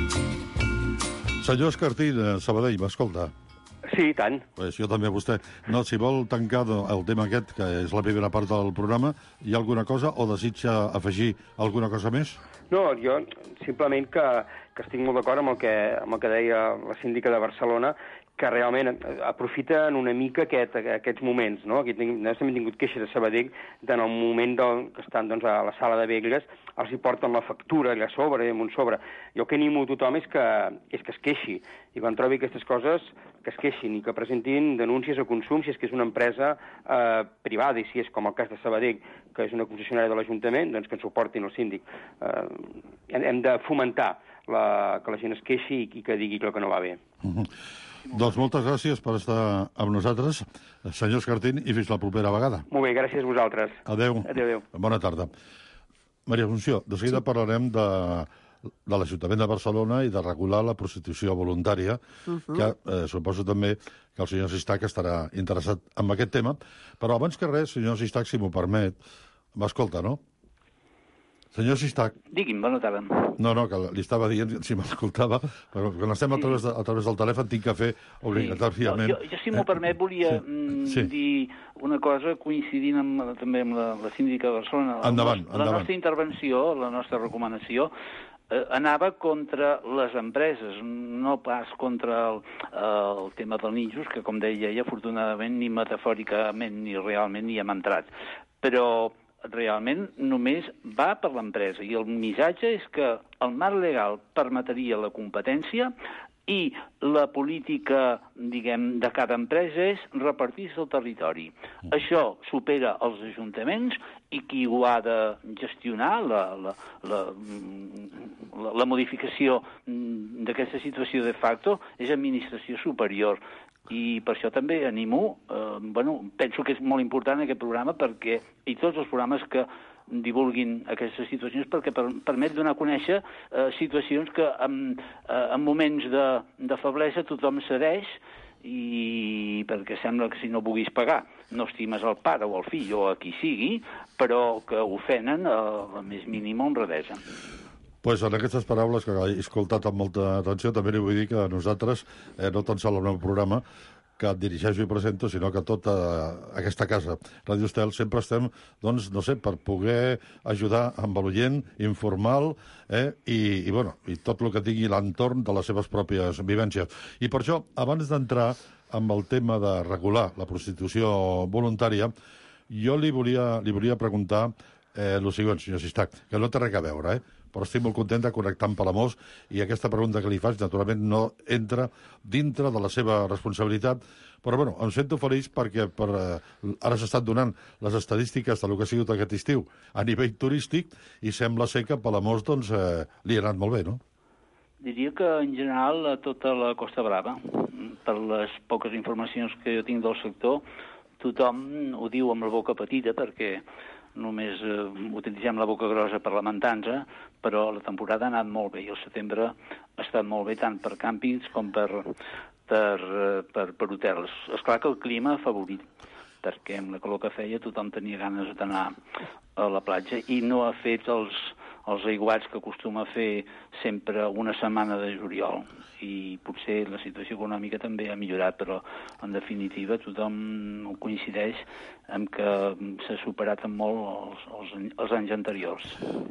Senyor Escartí, de Sabadell, m'escolta. Sí, i tant. Pues jo també, vostè. No, si vol tancar el tema aquest, que és la primera part del programa, hi ha alguna cosa o desitja afegir alguna cosa més? No, jo simplement que, que estic molt d'acord amb, el que, amb el que deia la síndica de Barcelona, que realment aprofiten una mica aquest, aquests moments, no? Aquí nosaltres hem tingut queixes de Sabadell en el moment del, que estan doncs, a la sala de Begles, els hi porten la factura allà a sobre, amunt sobre. Jo el que animo a tothom és que, és que es queixi, i quan trobi aquestes coses, que es queixin i que presentin denúncies a consum si és que és una empresa eh, privada, i si és com el cas de Sabadell, que és una concessionària de l'Ajuntament, doncs que ens ho portin el síndic. Eh, hem de fomentar la, que la gent es queixi i que digui el que no va bé. Uh-huh. Doncs moltes gràcies per estar amb nosaltres, senyor Escartín, i fins la propera vegada. Molt bé, gràcies a vosaltres. Adéu. Adéu, adéu. Bona tarda. Maria Assumpció, de seguida sí. parlarem de, de l'Ajuntament de Barcelona i de regular la prostitució voluntària, uh-huh. que eh, suposo també que el senyor Sistac estarà interessat en aquest tema. Però abans que res, senyor Sistac, si m'ho permet, m'escolta, no? Senyor Sistac. Digui'm, bona tarda. No, no, que li estava dient, si m'escoltava, però quan estem sí. a, través de, a través del telèfon tinc que fer obligatòriament... Sí. No, jo, jo, si m'ho permet, volia sí. Sí. dir una cosa coincidint amb, també amb la, la síndica de Barcelona. Endavant, la, endavant. La nostra intervenció, la nostra recomanació, eh, anava contra les empreses, no pas contra el, el tema dels ninjos, que, com deia ella, afortunadament, ni metafòricament ni realment hi hem entrat. Però realment només va per l'empresa, i el missatge és que el marc legal permetria la competència i la política, diguem, de cada empresa és repartir-se el territori. Això supera els ajuntaments i qui ho ha de gestionar, la, la, la, la, la modificació d'aquesta situació de facto, és administració superior. I per això també animo, eh, bueno, penso que és molt important aquest programa perquè, i tots els programes que divulguin aquestes situacions, perquè per, permet donar a conèixer eh, situacions que en, eh, en moments de, de feblesa tothom cedeix, i perquè sembla que si no puguis pagar no estimes el pare o el fill o a qui sigui, però que ofenen a la més mínima honradesa. Pues en aquestes paraules que he escoltat amb molta atenció, també li vull dir que nosaltres, eh, no tan sol el meu programa, que et dirigeixo i presento, sinó que tota aquesta casa, Ràdio Estel, sempre estem, doncs, no sé, per poder ajudar amb l'oient informal eh, i, i, bueno, i tot el que tingui l'entorn de les seves pròpies vivències. I per això, abans d'entrar amb el tema de regular la prostitució voluntària, jo li volia, li volia preguntar eh, el següent, senyor Sistac, que no té res a veure, eh? però estic molt content de connectar amb Palamós i aquesta pregunta que li faig, naturalment, no entra dintre de la seva responsabilitat, però bueno, em sento feliç perquè per, eh, ara s'estan donant les estadístiques del que ha sigut aquest estiu a nivell turístic i sembla ser que a Palamós doncs, eh, li ha anat molt bé, no? Diria que, en general, a tota la Costa Brava, per les poques informacions que jo tinc del sector, tothom ho diu amb la boca petita perquè només eh, utilitzem la boca grossa per lamentar-nos, però la temporada ha anat molt bé i el setembre ha estat molt bé tant per càmpings com per, per, per, per hotels. És clar que el clima ha favorit, perquè amb la calor que feia tothom tenia ganes d'anar a la platja i no ha fet els, els aiguats que acostuma a fer sempre una setmana de juliol. I potser la situació econòmica també ha millorat, però en definitiva tothom coincideix en que s'ha superat en molt els, els, els anys anteriors.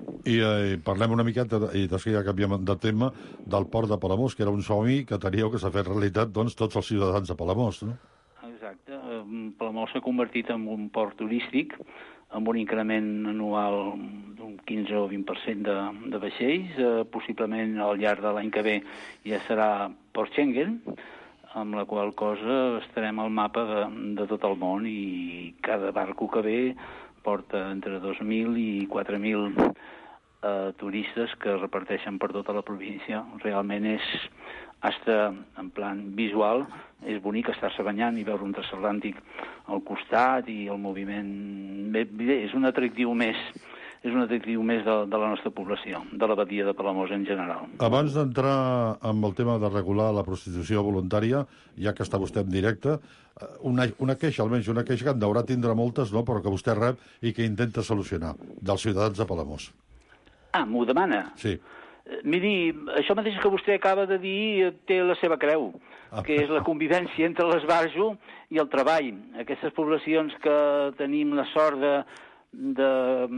I eh, parlem una miqueta, i després ja canviem de tema, del port de Palamós, que era un somni que teníeu que s'ha fet realitat doncs, tots els ciutadans de Palamós, no? Exacte. Palamós s'ha convertit en un port turístic amb un increment anual d'un quinze o vint per cent de, de vaixells. Eh, possiblement al llarg de l'any que ve ja serà Port Schengen, amb la qual cosa estarem al mapa de, de tot el món i cada barco que ve porta entre dos mil i quatre mil eh, turistes que reparteixen per tota la província. Realment és, hasta en plan visual, és bonic estar-se banyant i veure un transatlàntic al costat i el moviment. Bé, bé, és un atractiu més, és un atractiu més de, de la nostra població, de la badia de Palamós en general. Abans d'entrar amb el tema de regular la prostitució voluntària, ja que està vostè en directe, una, una queixa, almenys una queixa que en deurà tindre moltes, no?, però que vostè rep i que intenta solucionar, dels ciutadans de Palamós. Ah, m'ho demana? Sí. Miri, això mateix que vostè acaba de dir té la seva creu, ah. que és la convivència entre l'esbarjo i el treball. Aquestes poblacions que tenim la sort de, de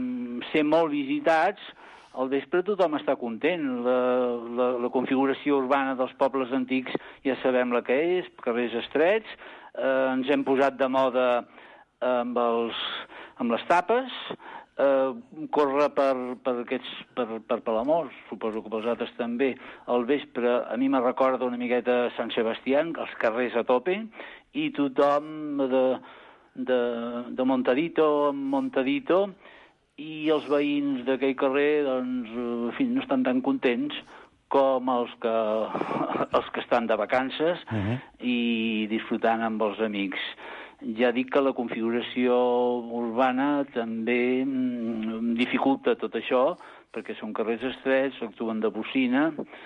ser molt visitats, al vespre tothom està content. La, la, la configuració urbana dels pobles antics ja sabem la que és, carrers estrets, eh, ens hem posat de moda amb, els, amb les tapes, Uh, córrer per, per, aquests, per, per Palamós, suposo que pels altres també, al vespre a mi me recorda una miqueta Sant Sebastián, els carrers a tope, i tothom de, de, de montadito en montadito, i els veïns d'aquell carrer doncs, en fi, no estan tan contents com els que, els que estan de vacances uh-huh. i disfrutant amb els amics. Ja dic que la configuració urbana també mm, dificulta tot això, perquè són carrers estrets, actuen de bocina,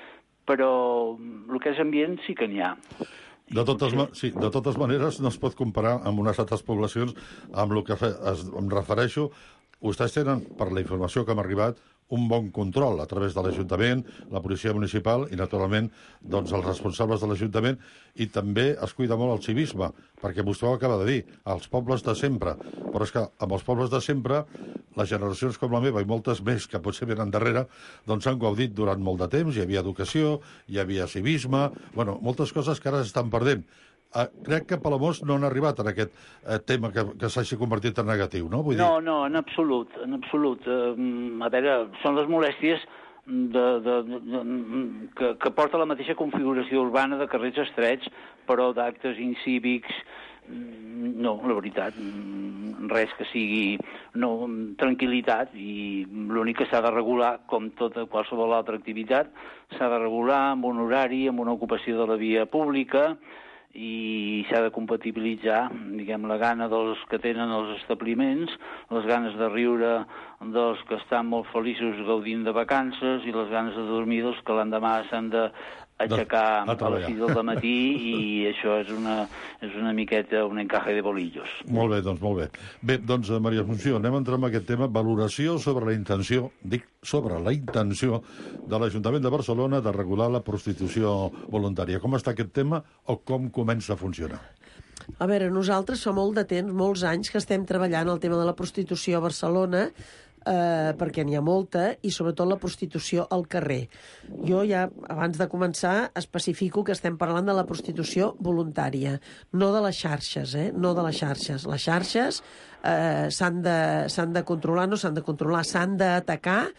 però el que és ambient sí que n'hi ha. De totes, sí, de totes maneres, no es pot comparar amb unes altres poblacions amb el que es, em refereixo. Vostès tenen, per la informació que m'ha arribat, un bon control a través de l'Ajuntament, la policia municipal i, naturalment, doncs, els responsables de l'Ajuntament, i també es cuida molt el civisme, perquè vostè ho acaba de dir, els pobles de sempre. Però és que amb els pobles de sempre, les generacions com la meva i moltes més que potser venen darrere, doncs han gaudit durant molt de temps, hi havia educació, hi havia civisme, bueno, moltes coses que ara s'estan perdent. Uh, crec que Palamós no han arribat en aquest uh, tema que, que s'hagi convertit en negatiu, no? Vull no, dir... no, en absolut, en absolut. Uh, a veure, són les molèsties de, de, de, de, que, que porta la mateixa configuració urbana de carrers estrets, però d'actes incívics, no, la veritat, res que sigui no, tranquil·litat, i l'únic que s'ha de regular, com tota qualsevol altra activitat, s'ha de regular amb un horari, amb una ocupació de la via pública, i s'ha de compatibilitzar, diguem, la gana dels que tenen els establiments, les ganes de riure dels que estan molt feliços gaudint de vacances i les ganes de dormir dels que l'endemà s'han de aixecar a, a les sis del matí, i això és una, és una miqueta un encaje de bolillos. Molt bé, doncs molt bé. Bé, doncs, Maria Asunció, anem a entrar en aquest tema. Valoració sobre la intenció, dic, sobre la intenció de l'Ajuntament de Barcelona de regular la prostitució voluntària. Com està aquest tema o com comença a funcionar? A veure, nosaltres fa molt de temps, molts anys, que estem treballant el tema de la prostitució a Barcelona, eh, perquè n'hi ha molta, i sobretot la prostitució al carrer. Jo ja, abans de començar, especifico que estem parlant de la prostitució voluntària, no de les xarxes, eh? No de les xarxes. Les xarxes eh, s'han de, s'han de controlar, no s'han de controlar, s'han d'atacar,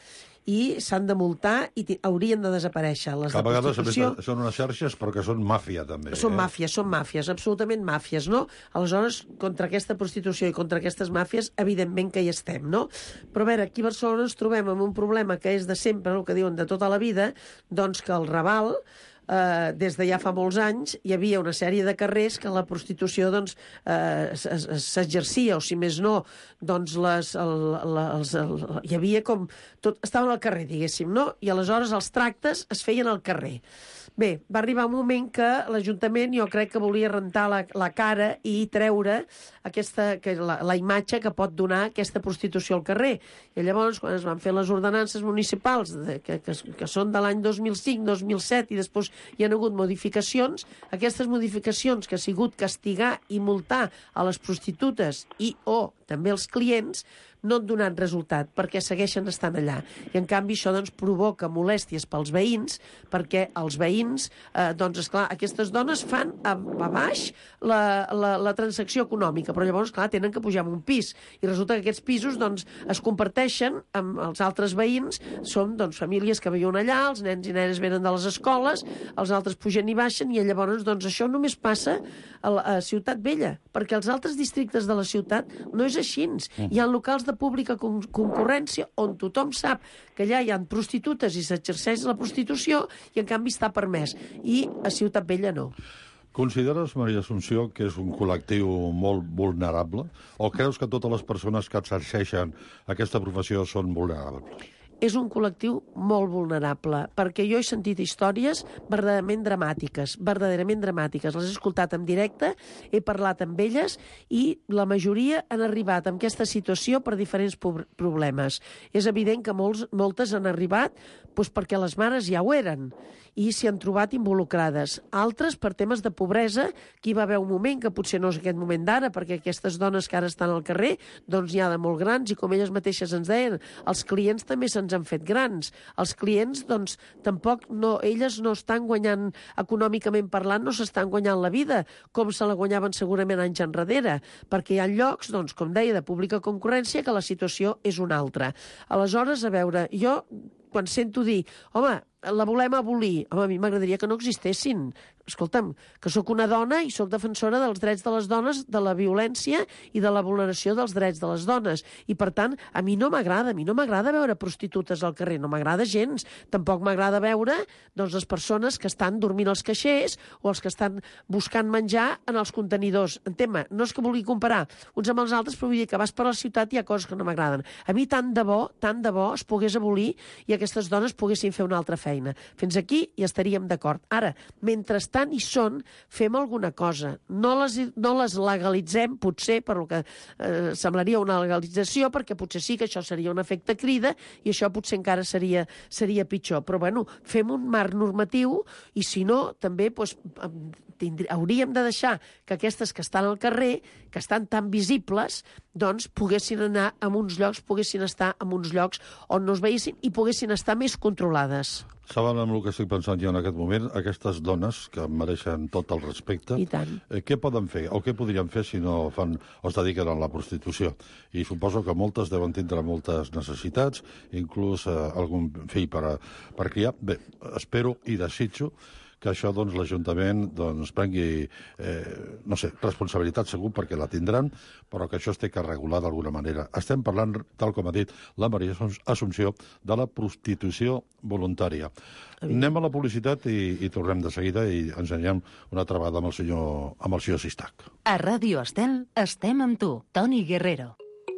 i s'han de multar i haurien de desaparèixer. Les que a de vegades prostitució... són unes xarxes perquè són màfia, també. Són eh? màfies, són màfies, absolutament màfies, no? Aleshores, contra aquesta prostitució i contra aquestes màfies, evidentment que hi estem, no? Però a veure, aquí a Barcelona ens trobem amb un problema que és de sempre, el que diuen de tota la vida, doncs que el Raval, eh, des de ja fa molts anys, hi havia una sèrie de carrers que la prostitució doncs, eh, s'exercia, o si més no, doncs les, el, la, els, el, hi havia com... Tot, estaven al carrer, diguéssim, no? I aleshores els tractes es feien al carrer. Bé, va arribar un moment que l'Ajuntament jo crec que volia rentar la, la cara i treure aquesta, que la, la imatge que pot donar aquesta prostitució al carrer. I llavors, quan es van fer les ordenances municipals, de, que, que, que són de l'any dos mil cinc, dos mil set, i després hi ha hagut modificacions, aquestes modificacions que ha sigut castigar i multar a les prostitutes i o també els clients, no han donat resultat, perquè segueixen estant allà. I, en canvi, això doncs, provoca molèsties pels veïns, perquè els veïns, eh, doncs, esclar, aquestes dones fan a, a baix la, la, la transacció econòmica, però llavors, clar, tenen que pujar en un pis. I resulta que aquests pisos, doncs, es comparteixen amb els altres veïns, són, doncs, famílies que viuen allà, els nens i nenes venen de les escoles, els altres pugen i baixen, i llavors, doncs, això només passa a, la, a Ciutat Vella, perquè els altres districtes de la ciutat no és així. Hi ha locals de pública con concurrència on tothom sap que allà hi ha prostitutes i s'exerceix la prostitució i en canvi està permès. I a Ciutat Vella no. Consideres, Maria Assumpció, que és un col·lectiu molt vulnerable? O creus que totes les persones que exerceixen aquesta professió són vulnerables? És un col·lectiu molt vulnerable, perquè jo he sentit històries verdaderament dramàtiques, verdaderament dramàtiques. Les he escoltat en directe, he parlat amb elles i la majoria han arribat en aquesta situació per diferents problemes. És evident que molts, moltes han arribat doncs, perquè les mares ja ho eren i s'hi han trobat involucrades. Altres per temes de pobresa, que hi va haver un moment, que potser no és aquest moment d'ara, perquè aquestes dones que ara estan al carrer, doncs n'hi ha de molt grans, i com elles mateixes ens deien, els clients també se'ns han fet grans. Els clients, doncs, tampoc no, elles no estan guanyant, econòmicament parlant, no s'estan guanyant la vida, com se la guanyaven segurament anys enrere, perquè hi ha llocs, doncs, com deia, de pública concurrència, que la situació és una altra. Aleshores, a veure, jo, quan sento dir, home, la volem abolir. Home, a mi m'agradaria que no existessin. Escolta'm, que sóc una dona i sóc defensora dels drets de les dones, de la violència i de la vulneració dels drets de les dones. I, per tant, a mi no m'agrada, a mi no m'agrada veure prostitutes al carrer, no m'agrada gens. Tampoc m'agrada veure doncs, les persones que estan dormint als caixers o els que estan buscant menjar en els contenidors. Entén-me, no és que vulgui comparar uns amb els altres, però vull dir que vas per la ciutat i hi ha coses que no m'agraden. A mi tant de bo, tant de bo es pogués abolir i aquestes dones poguessin fer una altra feina. Fins aquí hi estaríem d'acord. Ara, mentrestant hi són, fem alguna cosa. No les, no les legalitzem, potser, per lo que eh, semblaria una legalització, perquè potser sí que això seria un efecte crida i això potser encara seria, seria pitjor. Però, bueno, fem un marc normatiu i, si no, també doncs, tindri, hauríem de deixar que aquestes que estan al carrer, que estan tan visibles, doncs poguessin anar a uns llocs, poguessin estar en uns llocs on no es veiessin i poguessin estar més controlades. Saben amb el que estic pensant jo en aquest moment? Aquestes dones que mereixen tot el respecte, I tant. Eh, què poden fer o què podrien fer si no fan o es dediquen a la prostitució? I suposo que moltes deuen tindre moltes necessitats, inclús eh, algun fill per, a, per criar. Bé, espero i desitjo que això doncs, l'Ajuntament doncs, prengui, eh, no sé, responsabilitat segur perquè la tindran, però que això es té que regular d'alguna manera. Estem parlant, tal com ha dit la Maria Assumpció, de la prostitució voluntària. Anem a la publicitat i, i tornem de seguida i ens anirem una altra vegada amb el senyor, amb el senyor Sistac. A Ràdio Estel estem amb tu, Toni Guerrero.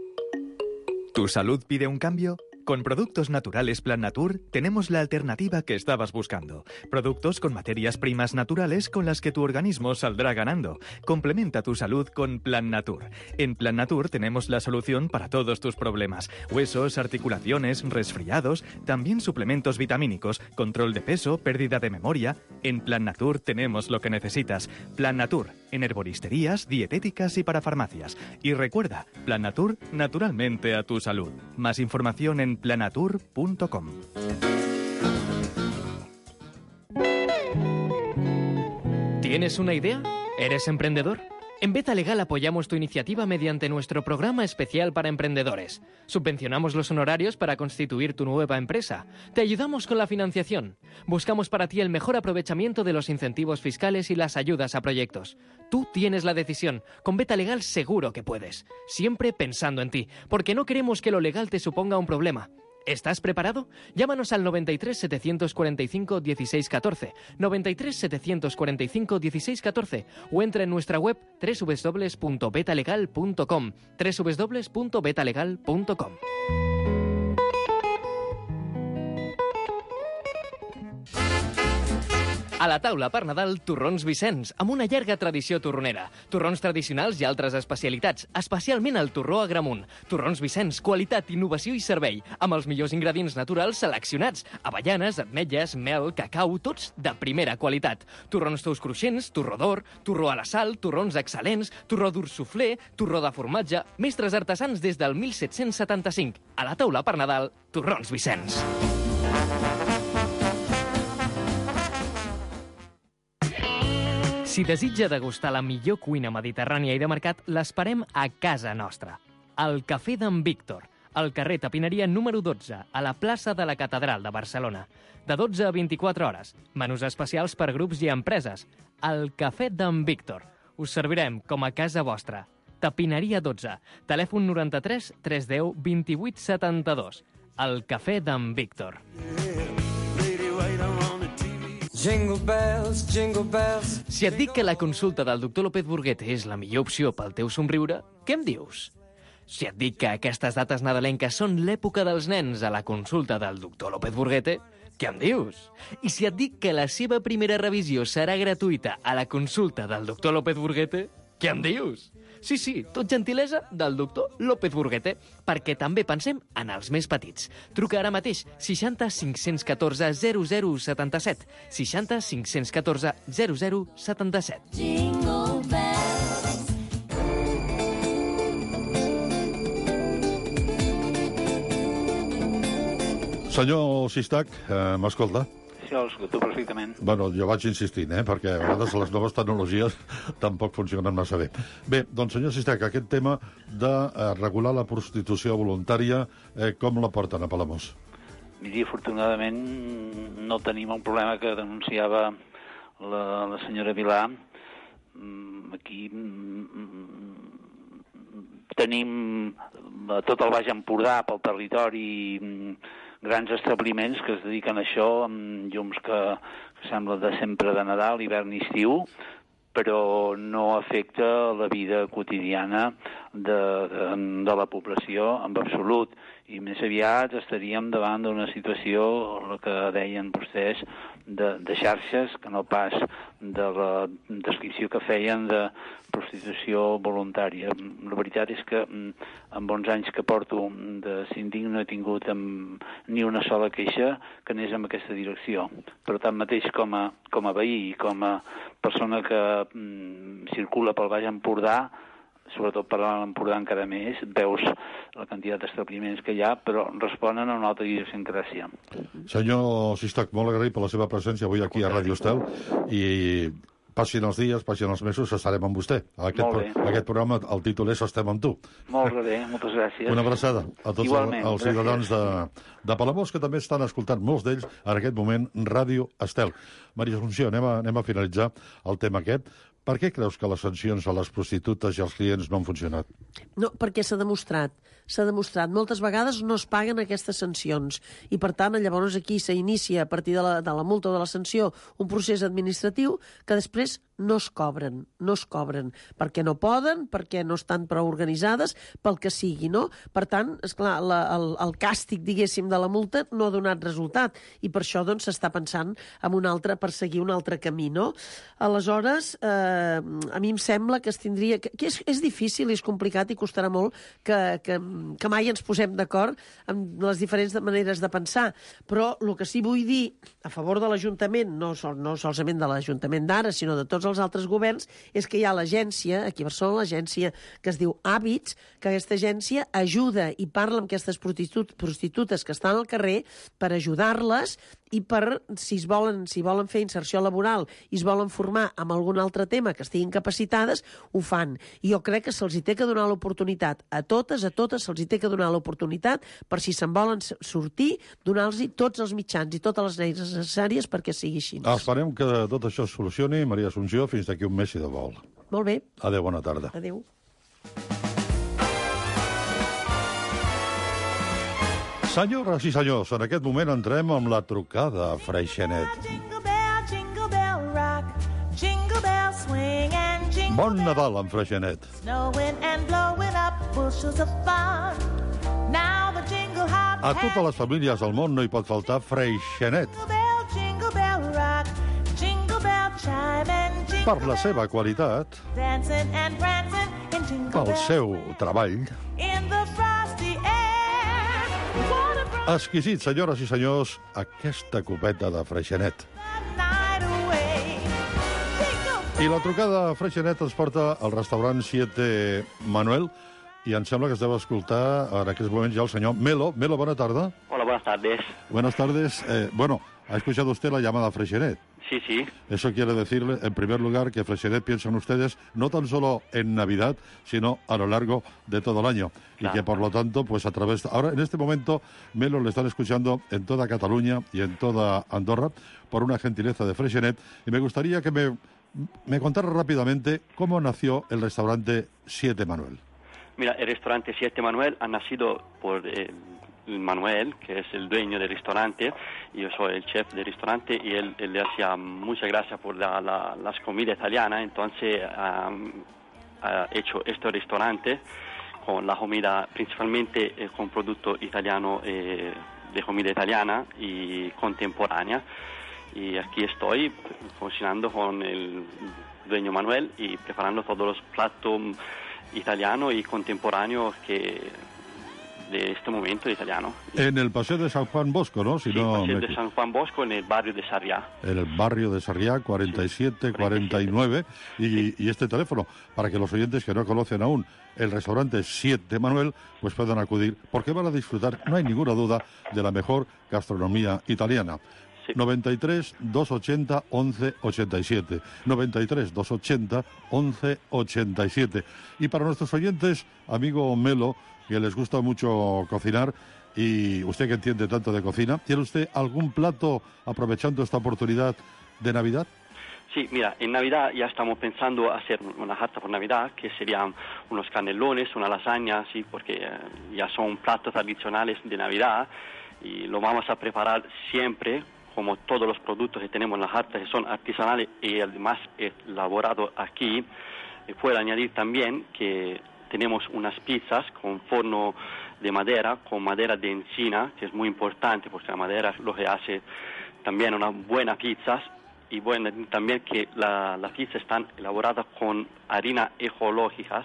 ¿Tu salud pide un cambio? Con Productos Naturales Plan Natur tenemos la alternativa que estabas buscando. Productos con materias primas naturales con las que tu organismo saldrá ganando. Complementa tu salud con Plan Natur. En Plan Natur tenemos la solución para todos tus problemas. Huesos, articulaciones, resfriados, también suplementos vitamínicos, control de peso, pérdida de memoria. En Plan Natur tenemos lo que necesitas. Plan Natur, en herboristerías, dietéticas y para farmacias. Y recuerda, Plan Natur, naturalmente a tu salud. Más información en planatur punto com. ¿Tienes una idea? ¿Eres emprendedor? En Beta Legal apoyamos tu iniciativa mediante nuestro programa especial para emprendedores. Subvencionamos los honorarios para constituir tu nueva empresa. Te ayudamos con la financiación. Buscamos para ti el mejor aprovechamiento de los incentivos fiscales y las ayudas a proyectos. Tú tienes la decisión. Con Beta Legal seguro que puedes. Siempre pensando en ti, porque no queremos que lo legal te suponga un problema. ¿Estás preparado? Llámanos al noventa y tres, setecientos cuarenta y cinco, dieciséis catorce, noventa y tres, setecientos cuarenta y cinco, dieciséis catorce o entra en nuestra web doble u doble u doble u punto betalegal punto com, doble u doble u doble u punto betalegal punto com. A la taula per Nadal, Torrons Vicenç, amb una llarga tradició torronera. Torrons tradicionals i altres especialitats, especialment el torró Agramunt. Torrons Vicenç, qualitat, innovació i servei, amb els millors ingredients naturals seleccionats. Avellanes, ametlles, mel, cacau, tots de primera qualitat. Torrons tous cruixents, torró d'or, torró a la sal, torrons excel·lents, torró dur suflé, torró de formatge, mestres artesans des del mil set-cents setanta-cinc. A la taula per Nadal, Torrons Vicenç. Si desitja degustar la millor cuina mediterrània i de mercat, l'esperem a casa nostra. Al Cafè d'en Víctor, al carrer Tapineria número dotze, a la plaça de la Catedral de Barcelona. De dotze a vint-i-quatre hores. Menús especials per grups i empreses. Al Cafè d'en Víctor. Us servirem com a casa vostra. Tapineria dotze. Telèfon noranta-tres, tres deu, vint-i-vuit setanta-dos. Al Cafè d'en Víctor. Jingle bells, jingle bells. Si et dic que la consulta del doctor López Burguete és la millor opció pel teu somriure, què em dius? Si et dic que aquestes dates nadalenques són l'època dels nens a la consulta del doctor López Burguete, què em dius? I si et dic que la seva primera revisió serà gratuïta a la consulta del doctor López Burguete, què em dius? Sí, sí, tot gentilesa del doctor López Burguete, perquè també pensem en els més petits. Truca ara mateix seixanta cinc-cents catorze zero zero setanta-set, seixanta cinc-cents catorze zero zero setanta-set. Jingle bells. Senyor Sistac, eh, m'escolta? Sí, els escolto perfectament. Bueno, jo vaig insistint, eh, perquè a vegades les noves tecnologies tampoc funcionen massa bé. Bé, doncs, senyor Sistac, aquest tema de eh, regular la prostitució voluntària, eh, com la porten a Palamós? Miri, afortunadament no tenim un problema que denunciava la, la senyora Vilà. Aquí tenim a tot el Baix Empordà, pel territori, grans establiments que es dediquen a això, amb llums que, que sembla de sempre de Nadal, hivern i estiu, però no afecta la vida quotidiana de, de, de la població en absolut. I més aviat estaríem davant d'una situació, la que deien vostès, de, de xarxes, que no pas de la descripció que feien de prostitució voluntària. La veritat és que en bons anys que porto de síndic no he tingut amb, ni una sola queixa que anés en aquesta direcció. Però tanmateix com a, com a veí i com a persona que mm, circula pel Baix Empordà, sobretot per l'Empordà encara més, veus la quantitat d'establiments que hi ha, però responen a una altra idiosincràsia. Senyor Sistac, molt agraït per la seva presència avui aquí a Ràdio Estel i passin els dies, passin els mesos, estarem amb vostè. Aquest, Molt bé. aquest programa, el títol és Estem amb tu. Molt bé, moltes gràcies. Una abraçada a tots Igualment, els ciutadans de, de Palamós, que també estan escoltant, molts d'ells, en aquest moment, Ràdio Estel. Maria Assumpció, anem a, anem a finalitzar el tema aquest. Per què creus que les sancions a les prostitutes i als clients no han funcionat? No, perquè s'ha demostrat. S'ha demostrat. Moltes vegades no es paguen aquestes sancions i, per tant, llavors aquí s'inicia a partir de la, de la multa o de la sanció un procés administratiu que després no es cobren, no es cobren, perquè no poden, perquè no estan prou organitzades, pel que sigui, no? Per tant, esclar, la, el, el càstig, diguéssim, de la multa no ha donat resultat i per això doncs s'està pensant en un altre, per seguir un altre camí, no? Aleshores, eh, a mi em sembla que es tindria... Que, que és, és difícil i és complicat i costarà molt que, que que mai ens posem d'acord amb les diferents maneres de pensar. Però el que sí vull dir, a favor de l'Ajuntament, no, sol, no solament de l'Ajuntament d'ara, sinó de tots els altres governs, és que hi ha l'agència, aquí a Barcelona, l'agència que es diu Hàbits, que aquesta agència ajuda i parla amb aquestes prostitut, prostitutes que estan al carrer per ajudar-les i per, si es volen, si volen fer inserció laboral i es volen formar amb algun altre tema que estiguin capacitades, ho fan. I jo crec que se'ls hi té que donar l'oportunitat. A totes, a totes se'ls hi té que donar l'oportunitat per si se'n volen sortir, donar-los tots els mitjans i totes les eines necessàries perquè sigui així. Esperem que tot això es solucioni, Maria Assumpció, fins d'aquí un mes si de vol. Molt bé. Adéu, bona tarda. Adéu. Senyores i senyors, en aquest moment entrem amb la trucada a Freixenet. Bon Nadal, en Freixenet. A totes les famílies del món no hi pot faltar Freixenet. Per la seva qualitat, pel seu treball. Exquisit, senyores i senyors, aquesta copeta de Freixenet. I la trucada a Freixenet ens porta al restaurant Siete Manuel, i em sembla que es deu escoltar en aquests moments ja el senyor Melo. Melo, bona tarda. Hola, buenas tardes. Buenas tardes. Eh, bueno, ¿ha escuchado usted la llamada a Freixenet? Sí, sí. Eso quiere decirle, en primer lugar, que Freixenet piensa en ustedes no tan solo en Navidad, sino a lo largo de todo el año. Claro. Y que, por lo tanto, pues a través... Ahora, en este momento, Melo le están escuchando en toda Cataluña y en toda Andorra por una gentileza de Freixenet. Y me gustaría que me, me contara rápidamente cómo nació el restaurante Siete Manuel. Mira, el restaurante Siete Manuel ha nacido por... Eh... Manuel, que es el dueño del restaurante, yo soy el chef del restaurante y él, él le hacía muchas gracias por la, la, las comidas italianas, entonces um, ha hecho este restaurante con la comida principalmente eh, con producto italiano eh, de comida italiana y contemporánea, y aquí estoy cocinando con el dueño Manuel y preparando todos los platos italianos y contemporáneos que de este momento italiano. En el Paseo de San Juan Bosco, ¿no? Si sí, no Paseo me... de San Juan Bosco, en el barrio de Sarriá. En el barrio de Sarriá, cuarenta y siete cuarenta y nueve. Y, sí. y este teléfono, para que los oyentes que no conocen aún el restaurante Siete Manuel, pues puedan acudir, porque van a disfrutar, no hay ninguna duda, de la mejor gastronomía italiana. Sí. noventa y tres, doscientos ochenta, once ochenta y siete. noventa y tres, doscientos ochenta, once ochenta y siete. Y para nuestros oyentes, amigo Melo, que les gusta mucho cocinar, y usted que entiende tanto de cocina, ¿tiene usted algún plato, aprovechando esta oportunidad, de Navidad? Sí, mira, en Navidad ya estamos pensando hacer una jarta por Navidad, que serían unos canelones, una lasaña, sí, porque eh, ya son platos tradicionales de Navidad, y lo vamos a preparar siempre, como todos los productos que tenemos en la jarta, que son artesanales y además elaborados aquí. Y puedo añadir también que tenemos unas pizzas con forno de madera, con madera de encina, que es muy importante porque la madera es lo que hace también una buena pizza. Y bueno, también que la, la pizza están elaboradas con harina ecológicas,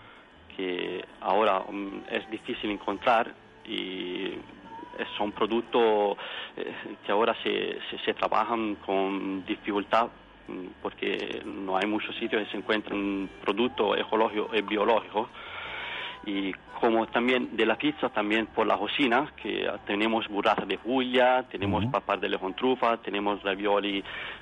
que ahora um, es difícil encontrar y son productos eh, que ahora se, se, se trabajan con dificultad, porque no hay muchos sitios que se encuentran productos ecológicos y biológicos. Y como también de la pizza, también por la cocina, que tenemos burrata de Puglia, tenemos uh-huh. pappardelle con trufa, tenemos ravioli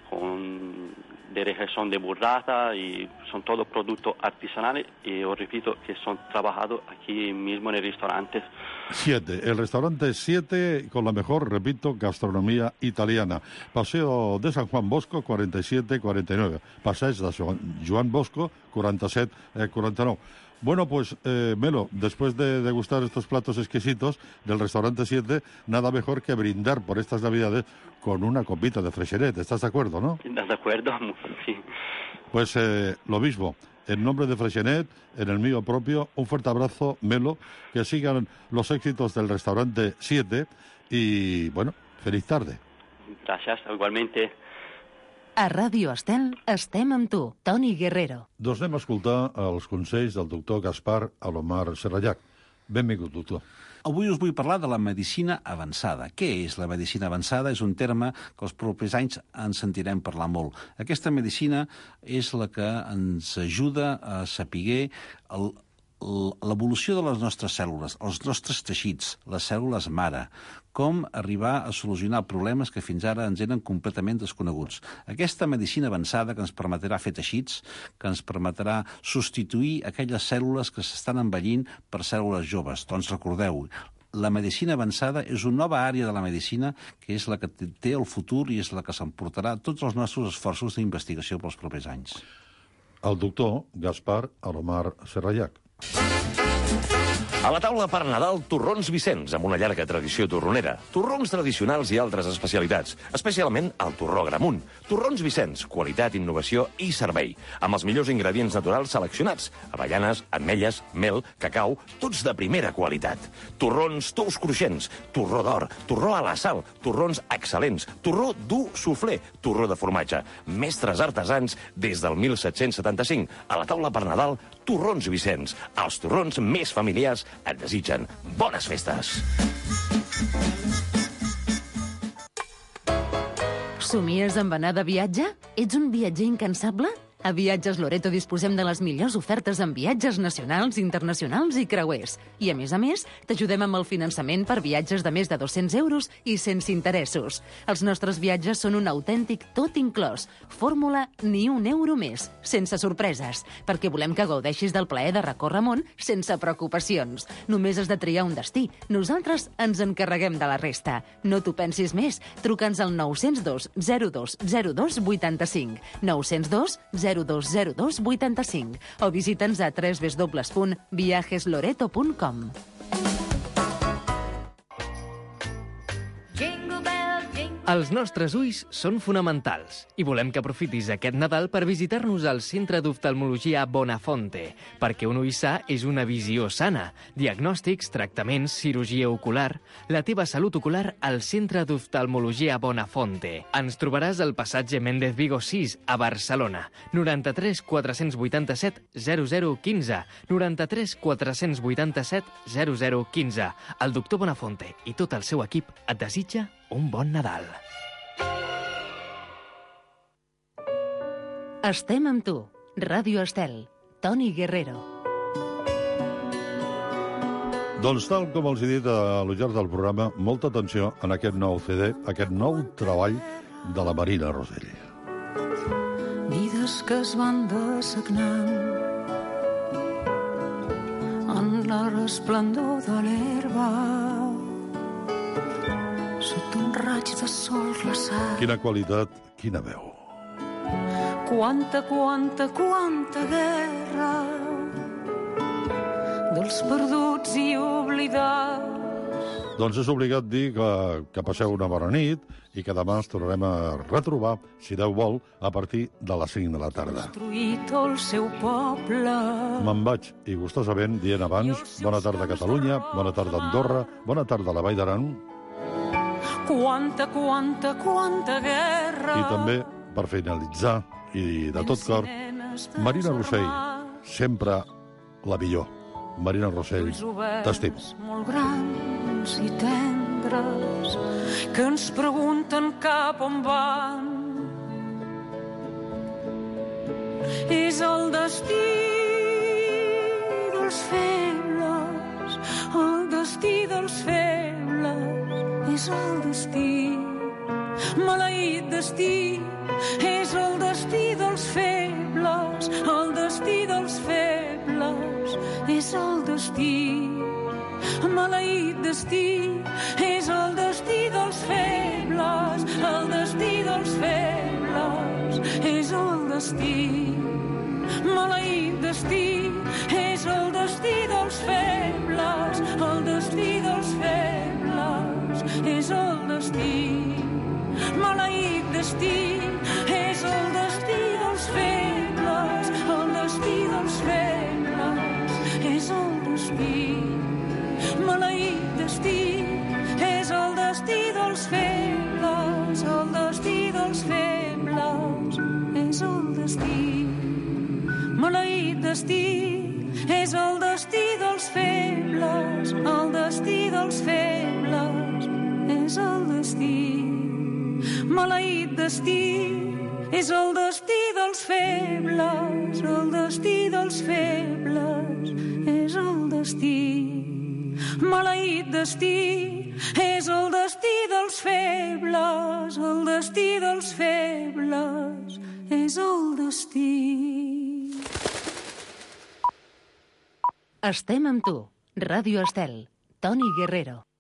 con de región de burrata, y son todos productos artesanales, y os repito que son trabajados aquí mismo en el restaurante. Siete, el restaurante Siete, con la mejor, repito, gastronomía italiana. Paseo de San Juan Bosco, cuarenta y siete cuarenta y nueve. Passeig de San Juan Bosco, cuarenta y siete cuarenta y nueve. Bueno, pues, eh, Melo, después de degustar estos platos exquisitos del restaurante Siete, nada mejor que brindar por estas Navidades con una copita de Freixenet. ¿Estás de acuerdo, no? ¿Estás de acuerdo? Sí. Pues eh, lo mismo. En nombre de Freixenet, en el mío propio, un fuerte abrazo, Melo, que sigan los éxitos del restaurante Siete y, bueno, feliz tarde. Gracias, igualmente. A Ràdio Estel estem amb tu, Toni Guerrero. Doncs anem a escoltar els consells del doctor Gaspar Alomar Serrallac. Benvingut, doctor. Avui us vull parlar de la medicina avançada. Què és la medicina avançada? És un terme que els propers anys en sentirem parlar molt. Aquesta medicina és la que ens ajuda a saber el, l'evolució de les nostres cèl·lules, els nostres teixits, les cèl·lules mare, com arribar a solucionar problemes que fins ara ens eren completament desconeguts. Aquesta medicina avançada que ens permetrà fer teixits, que ens permetrà substituir aquelles cèl·lules que s'estan envellint per cèl·lules joves. Doncs recordeu, la medicina avançada és una nova àrea de la medicina que és la que té el futur i és la que s'emportarà tots els nostres esforços d'investigació pels propers anys. El doctor Gaspar Alomar Serrallac. A la taula per Nadal, torrons Vicenç, amb una llarga tradició torronera. Torrons tradicionals i altres especialitats, especialment el torró Gramunt. Torrons Vicenç, qualitat, innovació i servei. Amb els millors ingredients naturals seleccionats. Avellanes, ametlles, mel, cacau, tots de primera qualitat. Torrons tous cruixents, torró d'or, torró a la sal, torrons excel·lents, torró dur soufflé, torró de formatge. Mestres artesans des del mil set-cents setanta-cinc. A la taula per Nadal, torrons Vicenç. Els torrons més familiars et desitgen bones festes. Somies amb anar de viatge? Ets un viatger incansable? A Viatges Loreto disposem de les millors ofertes en viatges nacionals, internacionals i creuers. I, a més a més, t'ajudem amb el finançament per viatges de més de dos-cents euros i sense interessos. Els nostres viatges són un autèntic tot inclòs. Fórmula ni un euro més, sense sorpreses, perquè volem que gaudeixis del plaer de recórrer món sense preocupacions. Només has de triar un destí. Nosaltres ens encarreguem de la resta. No t'ho pensis més. Truca'ns al nou zero dos zero dos zero dos vuitanta-cinc. nou zero dos zero dos zero dos vuitanta-cinc o visita'ns a w w w punt viajes loreto punt com. Els nostres ulls són fonamentals i volem que aprofitis aquest Nadal per visitar-nos al Centre d'Oftalmologia Bonafonte, perquè un ull sa és una visió sana. Diagnòstics, tractaments, cirurgia ocular... La teva salut ocular al Centre d'Oftalmologia Bonafonte. Ens trobaràs al passatge Méndez Vigo sis, a Barcelona. noranta-tres quatre-cents vuitanta-set zero zero quinze. noranta-tres quatre-cents vuitanta-set zero zero quinze. El doctor Bonafonte i tot el seu equip et desitja un bon Nadal. Estem amb tu. Ràdio Estel. Toni Guerrero. Doncs tal com els he dit a lo llarg del programa, molta atenció en aquest nou C D, aquest nou treball de la Marina Rosell. Vides que es van dessagnant en la resplendor de l'herba sota un raig de sol glaçat. Quina qualitat, quina veu. Quanta, quanta, quanta guerra dels perduts i oblidats. Doncs és obligat dir que, que passeu una bona nit i que demà ens tornarem a retrobar, si Déu vol, a partir de les cinc de la tarda. Destruït el seu poble. Me'n vaig, i gustosament, dient abans, bona tarda a Catalunya, bona tarda a Andorra, bona tarda a la Vall d'Aran. Quanta, quanta, quanta guerra. I també, per finalitzar, i de tot cor, Marina Rosell, sempre la millor. Marina Rosell, t'estimo. Molt grans i tendres que ens pregunten cap on van. És el destí dels febles, el destí dels febles, és el destí, maleït destí, és el destí dels febles, el destí dels febles, és el destí, maleït destí, és el destí dels febles, el destí dels febles, és el destí, maleït destí, és el destí dels febles, el destí dels febles, és el destí, maleït destí, és el destí dels febles, el destí dels febles, és el destí, maleït destí, és el destí dels febles, el destí dels febles, és el destí, maleït destí, és el destí dels febles, dels febles és el destí. Maleït destí, és el destí dels febles, el destí dels febles és el destí. Maleït destí, és el destí dels febles, el destí dels febles és el destí. Estem amb tu. Ràdio Estel. Toni Guerrero.